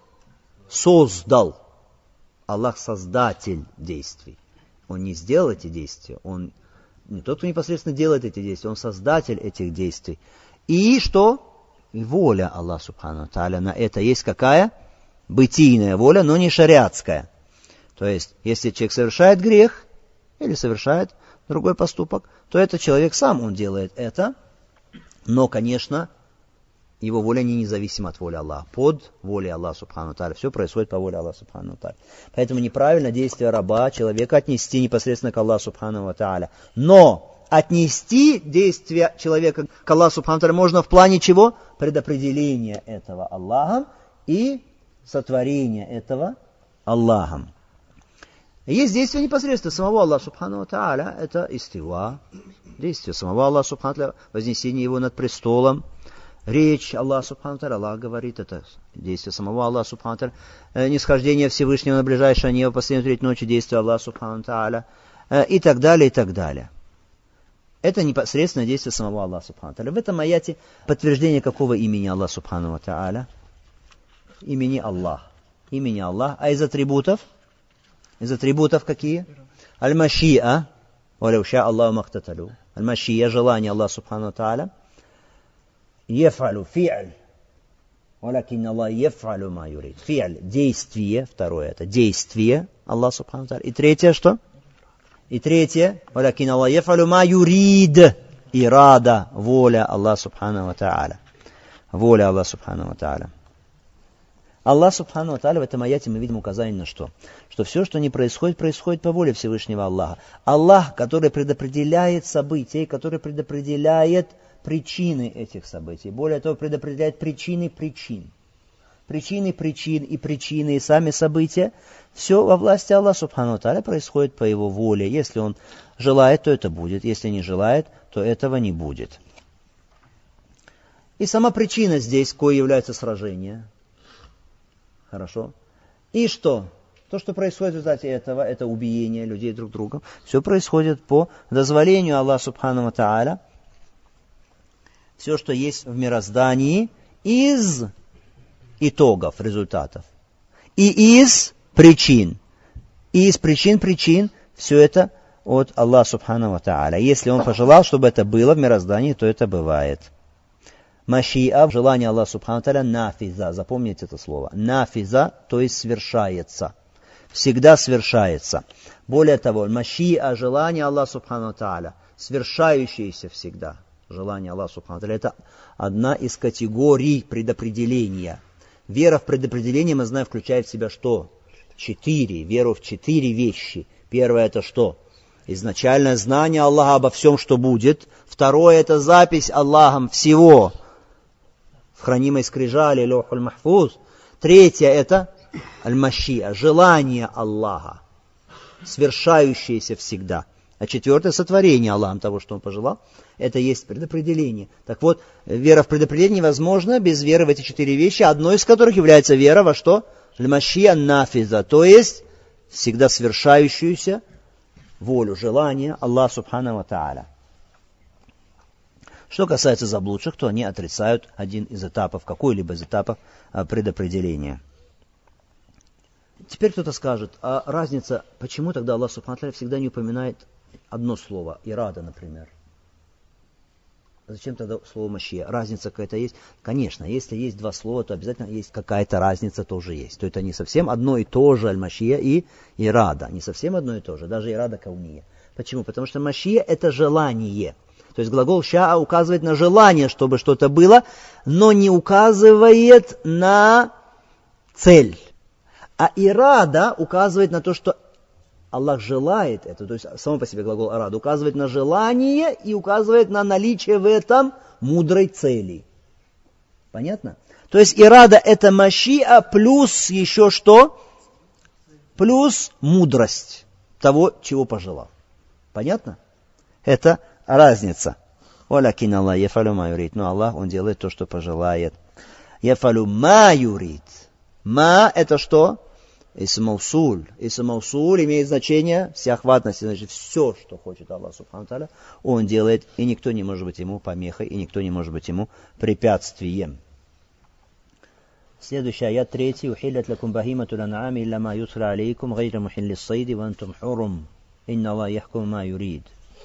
создал. Аллах создатель действий. Он не сделал эти действия, Он не тот, кто непосредственно делает эти действия, Он создатель этих действий. И что? И воля Аллаха Субхану Тааля на это есть какая? Бытийная воля, но не шариатская. То есть, если человек совершает грех или совершает другой поступок, то этот человек сам, он делает это, но, конечно, его воля не независима от воли Аллаха. Под волей Аллаха Субхану Тааля. Все происходит по воле Аллаха Субхану Тааля. Поэтому неправильно действие раба, человека отнести непосредственно к Аллаху Субхану Тааля. Но отнести действие человека к Аллаху Субхану Тааля можно в плане чего? Предопределения этого Аллахом и сотворения этого Аллахом. Есть действие непосредственно самого Аллаха Субхану Тааля. Это истива. Действие самого Аллаха Субхану Тааля. Вознесение его над престолом. Речь Аллаха Субхану Тааля, Аллах говорит, это действие самого Аллаха Субхану Тааля, нисхождение Всевышнего на ближайшее небо, последнюю треть ночи, действие Аллаха Субхану Тааля, и так далее, и так далее. Это непосредственное действие самого Аллаха Субхану Тааля. В этом аяте подтверждение какого имени Аллаха Субхану Тааля? Имени Аллах. Имени Аллах. А из атрибутов? Из атрибутов какие? Аль-Машиа. Валяуша Аллаху махтаталю. Аль-Машиа, желание Аллаха Субхану Тааля. Ефалю, фи'аль. Валякин Аллах ефалю ма юрид. Фи'аль, действие. Второе, это действие Аллаха Субхану Тааля. И третье, что? И третье, валякин Аллах ефалю ма юрид. Ирада, воля Аллаха Субхану Тааля. Воля Аллаха Субхану Тааля. Аллах Субхану Тааля в этом аяте мы видим указание на что? Что все, что не происходит, происходит по воле Всевышнего Аллаха. Аллах, который предопределяет события, который предопределяет причины этих событий. Более того, предопределяет причины причин. Причины причин и причины и сами события. Все во власти Аллаха Субхану Тааля происходит по Его воле. Если Он желает, то это будет. Если не желает, то этого не будет. И сама причина здесь, кое является сражение. Хорошо. И что? То, что происходит в результате этого, это убиение людей друг другом. Все происходит по дозволению Аллаха Субхану Тааля. Все, что есть в мироздании, из итогов, результатов. И из причин. И из причин причин все это от Аллаха Субхану Тааля. Если Он пожелал, чтобы это было в мироздании, то это бывает. Машиа, желание Аллаха Субхану Тааля, нафиза. Запомните это слово. Нафиза, то есть свершается. Всегда свершается. Более того, машиа, желание Аллаха Субхану Тааля, свершающееся всегда. Желание Аллаха Субхану Тааля. Это одна из категорий предопределения. Вера в предопределение, мы знаем, включает в себя что? Четыре. Веру в четыре вещи. Первое это что? Изначальное знание Аллаха обо всем, что будет. Второе это запись Аллахом всего в хранимой скрижали, лохуль махфуз. Третье это аль-машиа, желание Аллаха, свершающееся всегда. А четвертое сотворение Аллахом того, что Он пожелал. Это есть предопределение. Так вот, вера в предопределение возможна без веры в эти четыре вещи, одной из которых является вера во что? Аль-машиа нафиза, то есть всегда свершающуюся волю, желание Аллаха Субхану Тааля. Что касается заблудших, то они отрицают один из этапов, какой-либо из этапов предопределения. Теперь кто-то скажет, а разница, почему тогда Аллах Субхану Тааля всегда не упоминает одно слово, ирада, например? Зачем тогда слово машия? Разница какая-то есть? Конечно, если есть два слова, то обязательно есть какая-то разница тоже есть. То это не совсем одно и то же, аль-машия и ирада. Не совсем одно и то же, даже ирада кауния. Почему? Потому что машия это желание. То есть глагол шаа указывает на желание, чтобы что-то было, но не указывает на цель. А ирада указывает на то, что Аллах желает это, то есть само по себе глагол арад указывает на желание и указывает на наличие в этом мудрой цели. Понятно? То есть ирада это машиа плюс еще что? Плюс мудрость того, чего пожелал. Понятно? Это разница. Валякин Аллах яфалю ма юрид. Но Аллах, Он делает то, что пожелает. Яфалю ма юрид. Ма это что? Исм маусуль. Исм маусуль имеет значение всеохватности, значит все, что хочет Аллах субхану тааля, Он делает, и никто не может быть ему помехой, и никто не может быть ему препятствием. Следующий аят третий. Ухиллят лакум бахимату лан'ами илля ма ютла алейкум гайра мухилли ссайди ва антум хурум. Инна Аллах яхкум ма юрид.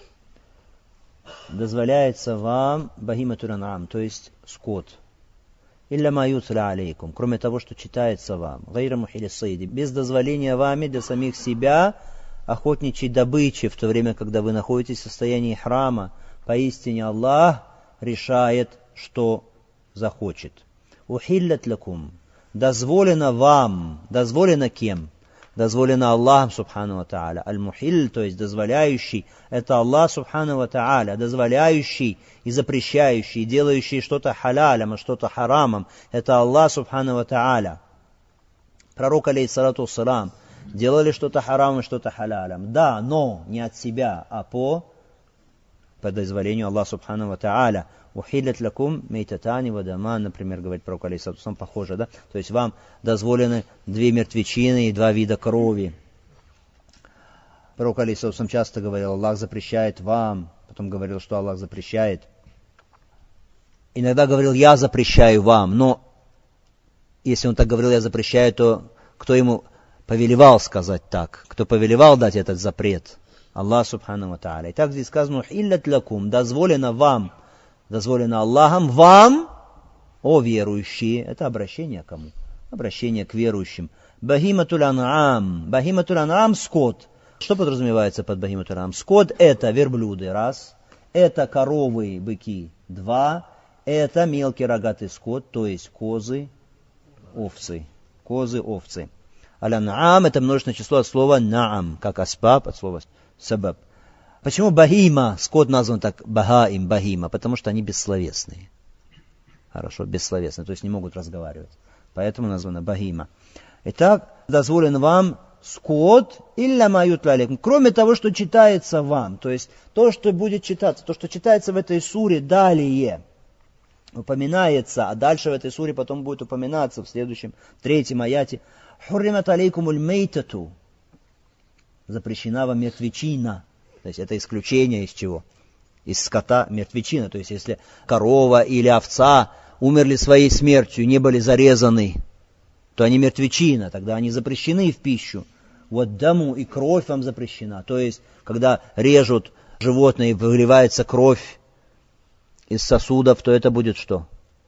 Дозволяется вам бахимату лан'ам, то есть скот. Илля ма ютла алейкум, кроме того, что читается вам, гайра мухилли ссайди, без дозволения вами для самих себя охотничьей добычи, в то время, когда вы находитесь в состоянии храма. Поистине Аллах решает, что захочет. Ухиллят лакум, дозволено вам, дозволено кем? Дозволено Аллахом субхану ва тааля. Аль-мухиль, то есть дозволяющий, это Аллах субхану ва тааля, дозволяющий и запрещающий, делающий что-то халялем, а что-то харамом, это Аллах субхану ва тааля. Пророк алейхиссалату вассалам делали что-то харамом, что-то халялем. Да, но не от себя, а по, по дозволению Аллаха субхану ва тааля. Ухиллят лакум мейтатани вадаман, например, говорит пророк алейхиссалату вассалам, похоже, да? То есть вам дозволены две мертвечины и два вида крови. Пророк алейхиссалату вассалам часто говорил, Аллах запрещает вам, потом говорил, что Аллах запрещает. Иногда говорил, я запрещаю вам, но если он так говорил, я запрещаю, то кто ему повелевал сказать так? Кто повелевал дать этот запрет? Аллах субхану ва тааля. И так здесь сказано, ухиллят лакум, дозволено вам, дозволено Аллахом вам, о верующие. Это обращение к кому? Обращение к верующим. Бахиматуль ан'ам. Бахиматуль ан'ам скот. Что подразумевается под бахиматуль ан'ам? Скот это верблюды, раз. Это коровы, быки, два. Это мелкий рогатый скот, то есть козы, овцы. Козы, овцы. Аль-ан'ам это множественное число от слова наам, как асбаб, от слова сабаб. Почему бахима, скот назван так бахаим, бахима? Потому что они бессловесные. Хорошо, бессловесные, то есть не могут разговаривать. Поэтому названа бахима. Итак, дозволен вам скот илля ма ютла алейкум, кроме того, что читается вам. То есть то, что будет читаться, то, что читается в этой суре далее, упоминается, а дальше в этой суре потом будет упоминаться в следующем, третьем аяте. Хурримат алейкумуль мейтату. Запрещена вам мертвечина. То есть это исключение из чего? Из скота мертвечина. То есть если корова или овца умерли своей смертью, не были зарезаны, то они мертвечина, тогда они запрещены в пищу. Вот даму и кровь вам запрещена. То есть когда режут животное и выливается кровь из сосудов, то это будет что?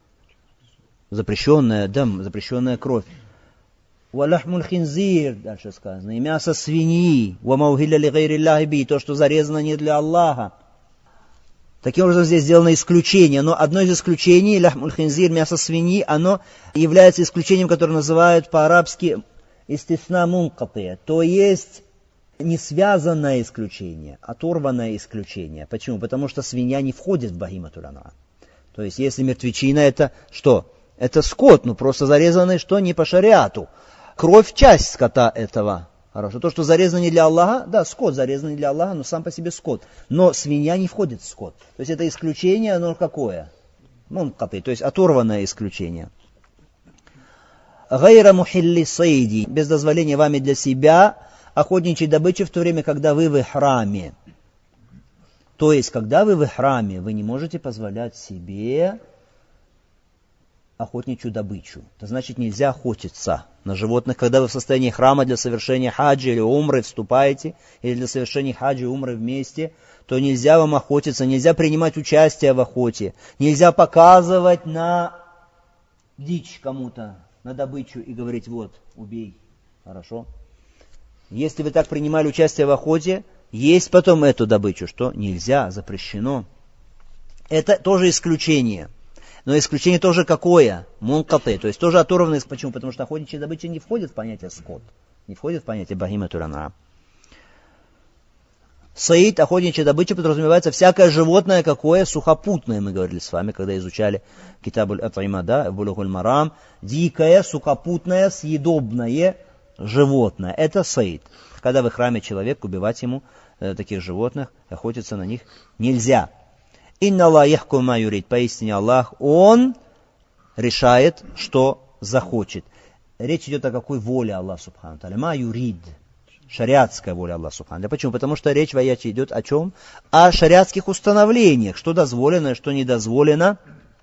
Запрещенная дам, запрещенная кровь. Валахмуль хинзир, дальше сказано, и мясо свиньи, вамаухилля ли гайриллахи би, то, что зарезано не для Аллаха. Таким образом, здесь сделано исключение, но одно из исключений, лахмуль хинзир, мясо свиньи, оно является исключением, которое называют по-арабски истисна мункаты, то есть не связанное исключение, оторванное исключение. Почему? Потому что свинья не входит в бахиматуль ан'ам. То есть, если мертвечина, это что? Это скот, ну просто зарезанный, что не по шариату. Кровь – часть скота этого. Хорошо. То, что зарезано не для Аллаха, да, скот зарезанный для Аллаха, но сам по себе скот. Но свинья не входит в скот. То есть это исключение, оно какое? Мункаты, то есть оторванное исключение. Гайра мухилли сайди, без дозволения вами для себя охотничьей добычи в то время, когда вы в храме. То есть, когда вы в храме, вы не можете позволять себе охотничью добычу. Это значит, нельзя охотиться на животных, когда вы в состоянии храма для совершения хаджи или умры вступаете, или для совершения хаджи и умры вместе, то нельзя вам охотиться, нельзя принимать участие в охоте, нельзя показывать на дичь кому-то, на добычу и говорить, вот, убей. Хорошо? Если вы так принимали участие в охоте, есть потом эту добычу, что нельзя, запрещено. Это тоже исключение. Но исключение тоже какое? Мункаты, то есть тоже оторванное. Почему? Потому что охотничья добыча не входит в понятие скот, не входит в понятие бахиматуль ан'ам. Саид, охотничья добыча, подразумевается всякое животное, какое сухопутное, мы говорили с вами, когда изучали Китабуль Ат'има, да, Булугуль Марам, дикое, сухопутное, съедобное животное. Это саид. Когда в храме человек, убивать ему э, таких животных, охотиться на них нельзя. Инна Аллах яхкум ма юрид. Поистине Аллах, Он решает, что захочет. Речь идет о какой воле Аллах Субхану Тааля. Ма юрид. Шариатская воля Аллаха Субхану. Почему? Потому что речь в аяте идет о чем? О шариатских установлениях, что дозволено, что не дозволено.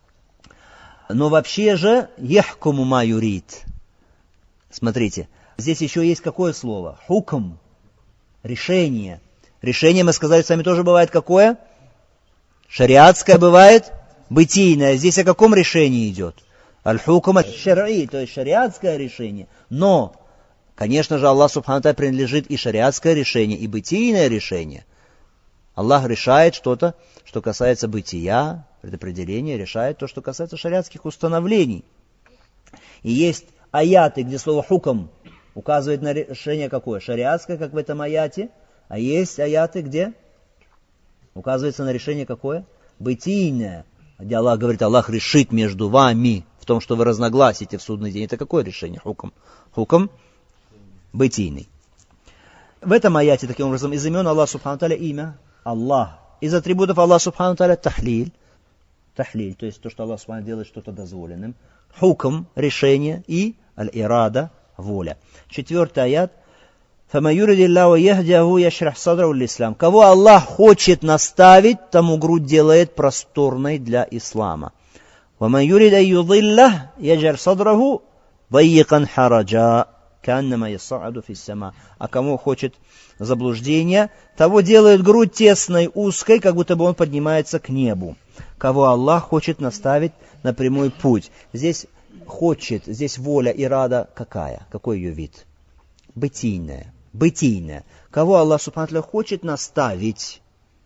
Но вообще же, яхкуму ма юрид. Смотрите, здесь еще есть какое слово? Хукм. Решение. Решение, мы сказали, с вами тоже бывает какое? Шариатское бывает бытийное. Здесь о каком решении идет? Аль-хукм аль-шар'и, то есть шариатское решение. Но конечно же, Аллах Субхану Тааля принадлежит и шариатское решение, и бытийное решение. Аллах решает что-то, что касается бытия, предопределения, решает то, что касается шариатских установлений. И есть аяты, где слово «хукм» указывает на решение какое? Шариатское, как в этом аяте. А есть аяты, где указывается на решение какое? Бытийное. Где Аллах говорит, Аллах решит между вами в том, что вы разногласите в судный день. Это какое решение? Хукм. Хукм бытийный. В этом аяте, таким образом, из имен Аллаха Субхану Тааля имя Аллах. Из атрибутов Аллаха Субхану Тааля тахлиль. Тахлиль, то есть то, что Аллах Субхану делает что-то дозволенным. Хукм, решение, и аль-ирада, воля. Четвертый аят. فَمَا يُرِدِ اللَّهُ يَهْدِيَهُ يَشْرَحْ صَدْرَهُ لِلْإِسْلَامِ. Кого Аллах хочет наставить, тому грудь делает просторной для ислама. وَمَا يُرِدَ أَن يُضِلَّهُ يَجْعَلْ صَدْرَهُ ضَيِّقًا حَرَجًا كَأَنَّمَا يَصَّعَّدُ فِي السَّمَاءِ. А кому хочет заблуждения, того делает грудь тесной, узкой, как будто бы он поднимается к небу. Кого Аллах хочет наставить на прямой путь. Здесь хочет, здесь воля, ирада какая? Какой ее вид? Бытийная. Бытийная. Кого Аллах Субхану Тааля хочет наставить.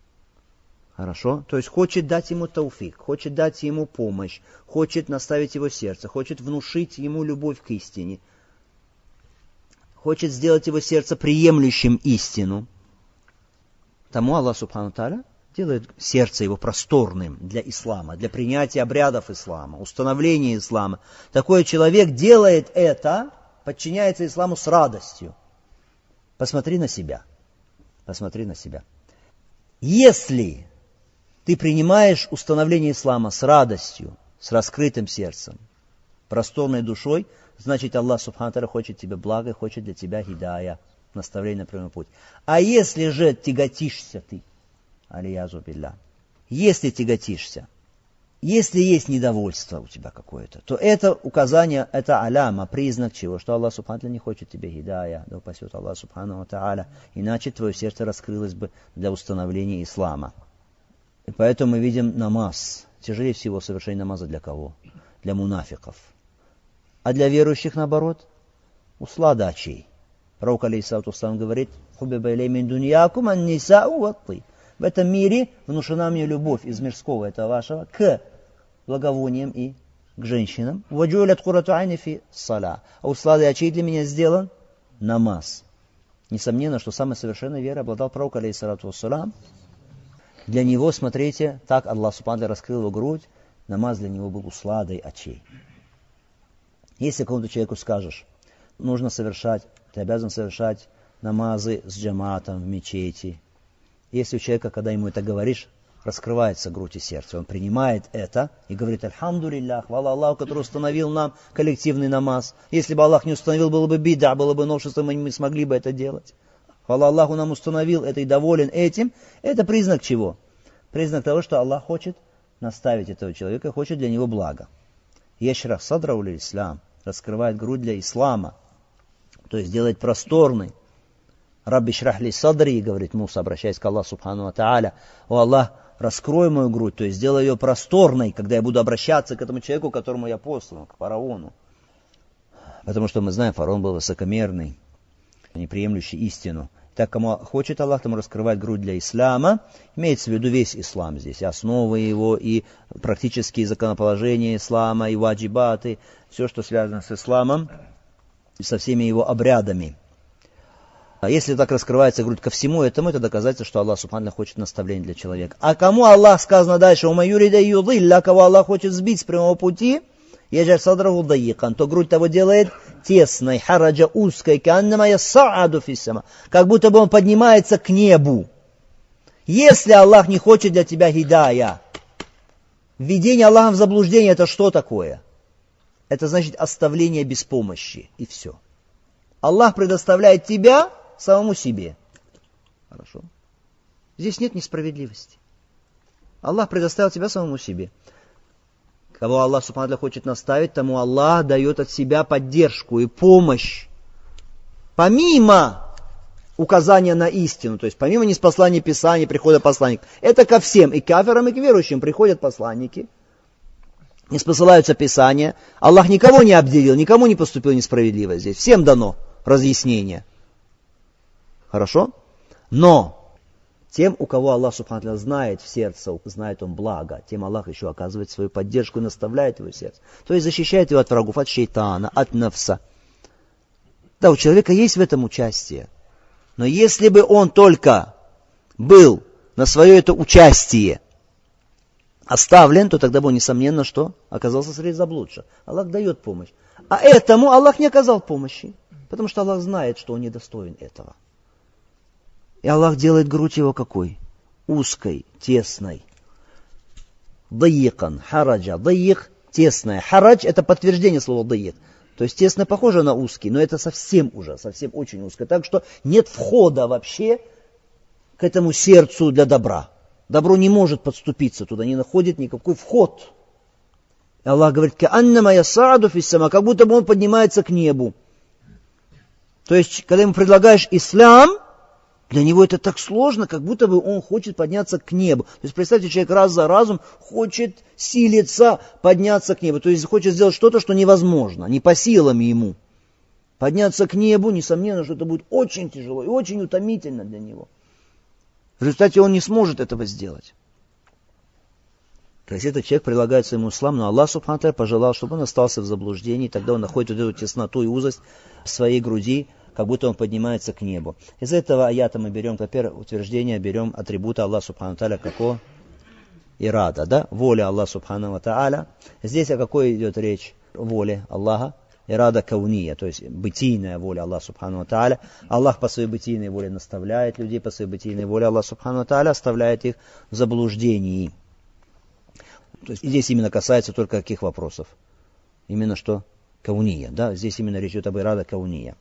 Хорошо? То есть хочет дать ему тауфик, хочет дать ему помощь, хочет наставить его сердце, хочет внушить ему любовь к истине, хочет сделать его сердце приемлющим истину. Тому Аллах Субхану Тааля делает сердце его просторным для ислама, для принятия обрядов ислама, установления ислама. Такой человек делает это, подчиняется исламу с радостью. Посмотри на себя. Посмотри на себя. Если ты принимаешь установление ислама с радостью, с раскрытым сердцем, просторной душой, значит Аллах Субхану Тааля хочет тебе блага, хочет для тебя хидая, наставление на прямой путь. А если же тяготишься ты, алиязу билля, если тяготишься, если есть недовольство у тебя какое-то, то это указание, это аляма, признак чего? Что Аллах Субхану Тааля не хочет тебе хидая, да упасет Аллах Субхану Тааля, иначе твое сердце раскрылось бы для установления ислама. И поэтому мы видим намаз. Тяжелее всего совершение намаза для кого? Для мунафиков. А для верующих, наоборот, услада очей. Пророк алейхиссалату вассалам говорит, «Хубиба илей мин дуньякум ан-нисау ват-тиб». В этом мире внушена мне любовь из мирского, этого вашего, к благовониям и к женщинам. «Ваджуилят куррату айни фи ссаля». А услада очей для меня сделан намаз. Несомненно, что самой совершенной верой обладал пророк алейхиссалату вассалам. Для него, смотрите, так Аллах Субхану Тааля раскрыл его грудь, намаз для него был усладой очей. Если какому-то человеку скажешь, нужно совершать, ты обязан совершать намазы с джаматом в мечети. Если у человека, когда ему это говоришь, раскрывается грудь и сердце, он принимает это и говорит, альхамдулиллах, хвала Аллаху, который установил нам коллективный намаз. Если бы Аллах не установил, было бы бида, было бы новшество, мы не смогли бы это делать. Хвала Аллаху нам установил это и доволен этим. Это признак чего? Признак того, что Аллах хочет наставить этого человека, хочет для него блага. Ешрах садрау лил-ислам, раскрывает грудь для ислама, то есть делает просторной. Рабби шрах ли садри, говорит Муса, обращаясь к Аллаху Субхану ва Тааля, о Аллах, раскрой мою грудь, то есть сделай ее просторной, когда я буду обращаться к этому человеку, которому я послан, к фараону. Потому что мы знаем, фараон был высокомерный, не приемлющий истину. Так, кому хочет Аллах, тому раскрывать грудь для ислама. Имеется в виду весь ислам здесь, и основы его, и практические законоположения ислама, и ваджибаты, все, что связано с исламом, и со всеми его обрядами. А если так раскрывается грудь ко всему этому, это доказательство, что Аллах субхану хочет наставления для человека. А кому Аллах сказано дальше, «Ума юрида юдилля», кого Аллах хочет сбить с прямого пути, «Яджаль садраху дайикан», то грудь того делает тесной, хараджа узкой, кааннама яссааду фиссама, как будто бы он поднимается к небу. Если Аллах не хочет для тебя хидая, введение Аллаха в заблуждение, это что такое? Это значит оставление без помощи, и все. Аллах предоставляет тебя самому себе. Хорошо. Здесь нет несправедливости. Аллах предоставил тебя самому себе. Кого Аллах субхану хочет наставить, тому Аллах дает от себя поддержку и помощь. Помимо указания на истину, то есть помимо ниспослания Писания, прихода посланников. Это ко всем, и к кафирам, и к верующим приходят посланники. Не спосылаются Писания. Аллах никого не обделил, никому не поступил несправедливо здесь. Всем дано разъяснение. Хорошо? Но тем, у кого Аллах субхану знает в сердце, знает он благо, тем Аллах еще оказывает свою поддержку и наставляет его сердце. То есть защищает его от врагов, от шейтана, от нафса. Да, у человека есть в этом участие. Но если бы он только был на свое это участие оставлен, то тогда бы он, несомненно, что? Оказался среди заблудших. Аллах дает помощь. А этому Аллах не оказал помощи, потому что Аллах знает, что он недостоин этого. И Аллах делает грудь его какой? Узкой, тесной. Даикан, хараджа. Даик, тесная. Харадж — это подтверждение слова даик. То есть тесно похоже на узкий, но это совсем уже, совсем очень узко. Так что нет входа вообще к этому сердцу для добра. Добро не может подступиться туда, не находит никакой вход. И Аллах говорит, «Кааннама ясааду фиссама», как будто бы он поднимается к небу. То есть, когда ему предлагаешь ислам, для него это так сложно, как будто бы он хочет подняться к небу. То есть, представьте, человек раз за разом хочет силиться подняться к небу. То есть, хочет сделать что-то, что невозможно, не по силам ему. Подняться к небу, несомненно, что это будет очень тяжело и очень утомительно для него. В результате он не сможет этого сделать. То есть, этот человек предлагает своему исламу, но Аллах субхану ва тааля пожелал, чтобы он остался в заблуждении, тогда он находит вот эту тесноту и узость в своей груди, как будто он поднимается к небу. Из этого аята мы берем, во-первых, утверждение, берем атрибуты Аллаха субхану ва тааля, какого? Ирада, да? Воля Аллаха субхану ва тааля. Здесь о какой идет речь? Воле Аллаха. Ирада кауния, то есть бытийная воля Аллаха субхану ва тааля. Аллах по своей бытийной воле наставляет людей, по своей бытийной воле Аллах субхану ва тааля оставляет их в заблуждении. То есть здесь именно касается только каких вопросов? Именно что? Кауния, да? Здесь именно речь идет об ирада кауния.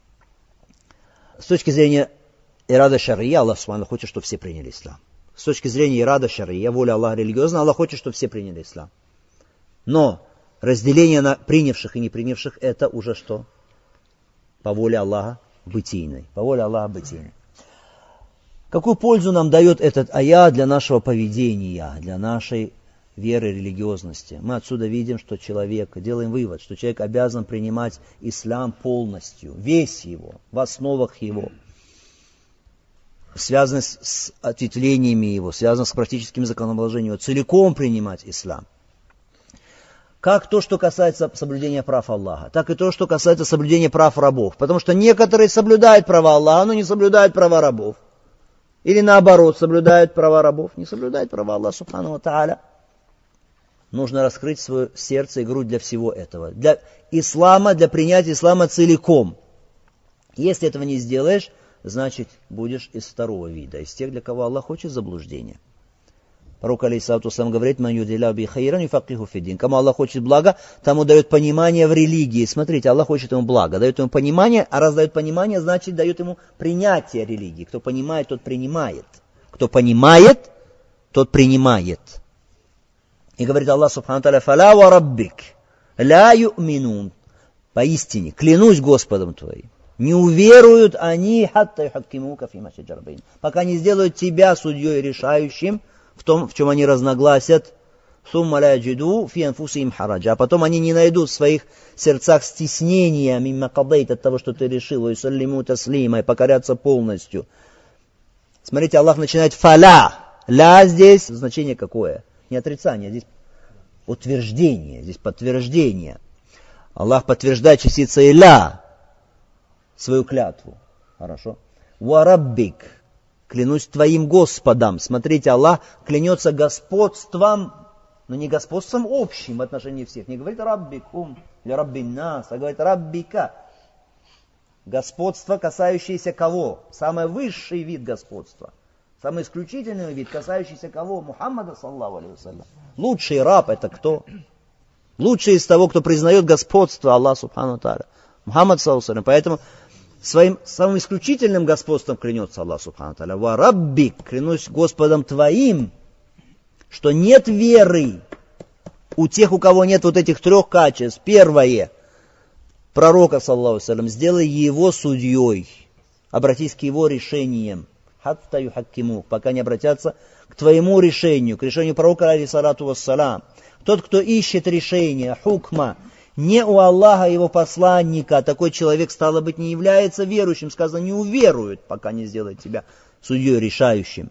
С точки зрения ирада шария, Аллах субхану хочет, чтобы все приняли ислам. С точки зрения ирада шария, воля Аллаха религиозная, Аллах хочет, чтобы все приняли ислам. Но разделение на принявших и не принявших, это уже что? По воле Аллаха бытийной. По воле Аллаха бытийной. Какую пользу нам дает этот аят для нашего поведения, для нашей веры, религиозности? Мы отсюда видим, что человек, делаем вывод, что человек обязан принимать ислам полностью, весь его, в основах его, связанный с, с ответвлениями его, связанный с практическим законоположением, целиком принимать ислам. Как то, что касается соблюдения прав Аллаха, так и то, что касается соблюдения прав рабов. Потому что некоторые соблюдают права Аллаха, но не соблюдают права рабов. Или наоборот, соблюдают права рабов, не соблюдают права Аллаха субхану ва тааля. Нужно раскрыть свое сердце и грудь для всего этого. Для ислама, для принятия ислама целиком. Если этого не сделаешь, значит будешь из второго вида, из тех, для кого Аллах хочет заблуждения. Пророк алейхиссалату вассалам говорит, «Ман юридиллаху бихи хайран юфақиху фид-дин». Кому Аллах хочет блага, тому дает понимание в религии. Смотрите, Аллах хочет ему блага, дает ему понимание, а раз дает понимание, значит дает ему принятие религии. Кто понимает, тот принимает. Кто понимает, тот принимает. И говорит Аллах субхану ва тааля, «Фаля ва раббик, ля ю'минун». Поистине, клянусь Господом твоим, не уверуют они, хатта юхаккимука фима шаджара байнахум, пока не сделают тебя судьей решающим в том, в чем они разногласят, сумма ля яджиду фи анфусихим хараджа, а потом они не найдут в своих сердцах стеснения мимма кадайт, от того, что ты решил, и саллиму таслима, и покорятся полностью. Смотрите, Аллах начинает фаля. Ля здесь значение какое? Не отрицание, здесь утверждение, здесь подтверждение. Аллах подтверждает частицей ля свою клятву. Хорошо. Вараббик. Клянусь твоим Господом. Смотрите, Аллах клянется господством, но не господством общим в отношении всех. Не говорит раббикум или раббиннас, а говорит раббика. Господство, касающееся кого? Самый высший вид господства. Самый исключительный вид, касающийся кого? Мухаммада, саллаллаху алейхи вассалям. Лучший раб это кто? Лучший из того, кто признает господство Аллаха субхану тааля. Мухаммад, саллаллаху алейхи вассалям. Поэтому своим самым исключительным господством клянется Аллах субхану тааля. Ва раббик, клянусь Господом твоим, что нет веры у тех, у кого нет вот этих трех качеств. Первое. Пророка, саллаллаху алейхи вассалям, сделай его судьей. Обратись к его решениям. Хатта юхаккимук, пока не обратятся к твоему решению, к решению пророка, алейхиссалату вассалам. Тот, кто ищет решение, хукма, не у Аллаха и его посланника, такой человек, стало быть, не является верующим. Сказано, не уверует, пока не сделает тебя судьей решающим.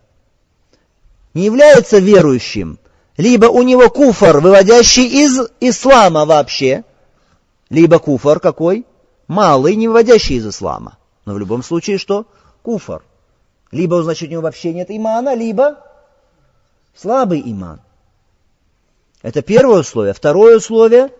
Не является верующим. Либо у него куфр, выводящий из ислама вообще, либо куфр какой? Малый, не выводящий из ислама. Но в любом случае что? Куфр. Либо, значит, у него вообще нет имана, либо слабый иман. Это первое условие. Второе условие.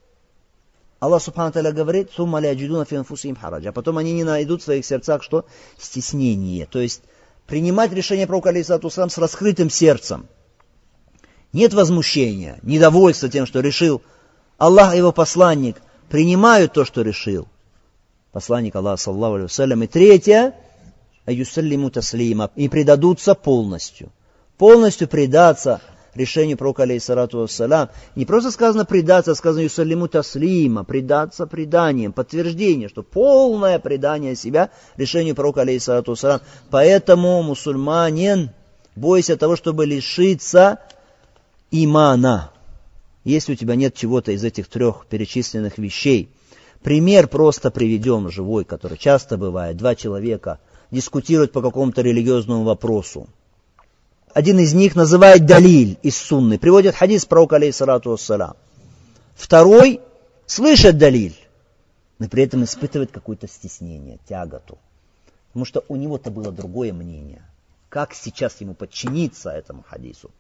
Аллах субхану тааля говорит, «Сумма ля яджидуна фи анфусихим хараджа». А потом они не найдут в своих сердцах что? Стеснение. То есть принимать решение пророка алейхиссалату вассалам с раскрытым сердцем. Нет возмущения, недовольства тем, что решил Аллах и его посланник. Принимают то, что решил посланник Аллаха, саллаллаху алейхи вассалям. И третье. Аюсаллиму таслима. И предадутся полностью. Полностью предаться решению пророка алейхиссалату вассалям. Не просто сказано предаться, а сказано юсаллиму таслима. Предаться преданием. Подтверждение, что полное предание себя решению пророка алейхиссалату вассалям. Поэтому, мусульманин, бойся того, чтобы лишиться имана. Если у тебя нет чего-то из этих трех перечисленных вещей. Пример просто приведем живой, который часто бывает. Два человека дискутируют по какому-то религиозному вопросу. Один из них называет далиль из сунны, приводит хадис пророка алейхиссалату вассалям. Второй слышит далиль, но при этом испытывает какое-то стеснение, тяготу. Потому что у него-то было другое мнение. Как сейчас ему подчиниться этому хадису?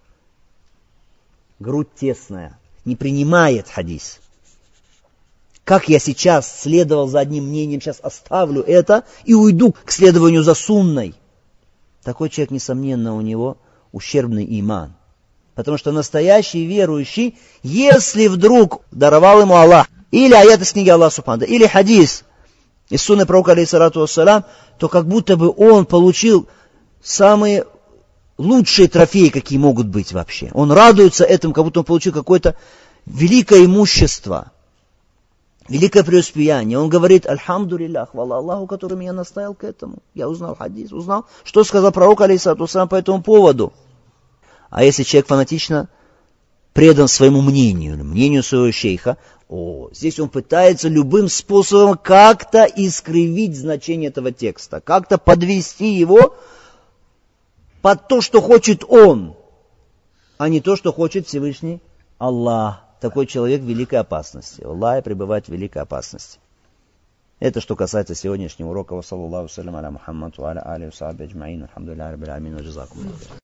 Грудь тесная, не принимает хадис. Как я сейчас следовал за одним мнением, сейчас оставлю это и уйду к следованию за сунной. Такой человек, несомненно, у него ущербный иман. Потому что настоящий верующий, если вдруг даровал ему Аллах, или аят из книги Аллаха субхану, или хадис из сунны пророка алейхиссалату вассалям, то как будто бы он получил самые лучшие трофеи, какие могут быть вообще. Он радуется этому, как будто он получил какое-то великое имущество. Великое преуспеяние. Он говорит, альхамдулиллах, хвала Аллаху, который меня наставил к этому. Я узнал хадис, узнал, что сказал пророк алейхиссалату вассалям по этому поводу. А если человек фанатично предан своему мнению, мнению своего шейха, о, здесь он пытается любым способом как-то искривить значение этого текста, как-то подвести его под то, что хочет он, а не то, что хочет Всевышний Аллах. Такой человек в великой опасности. Аллах пребывает в великой опасности. Это что касается сегодняшнего урока. Ва саллаллаху салям аля Мухаммаду аля алейхи ва сахбихи аджмаин. Алхамдулиллахи раббил аламин ва джазакумуллаху.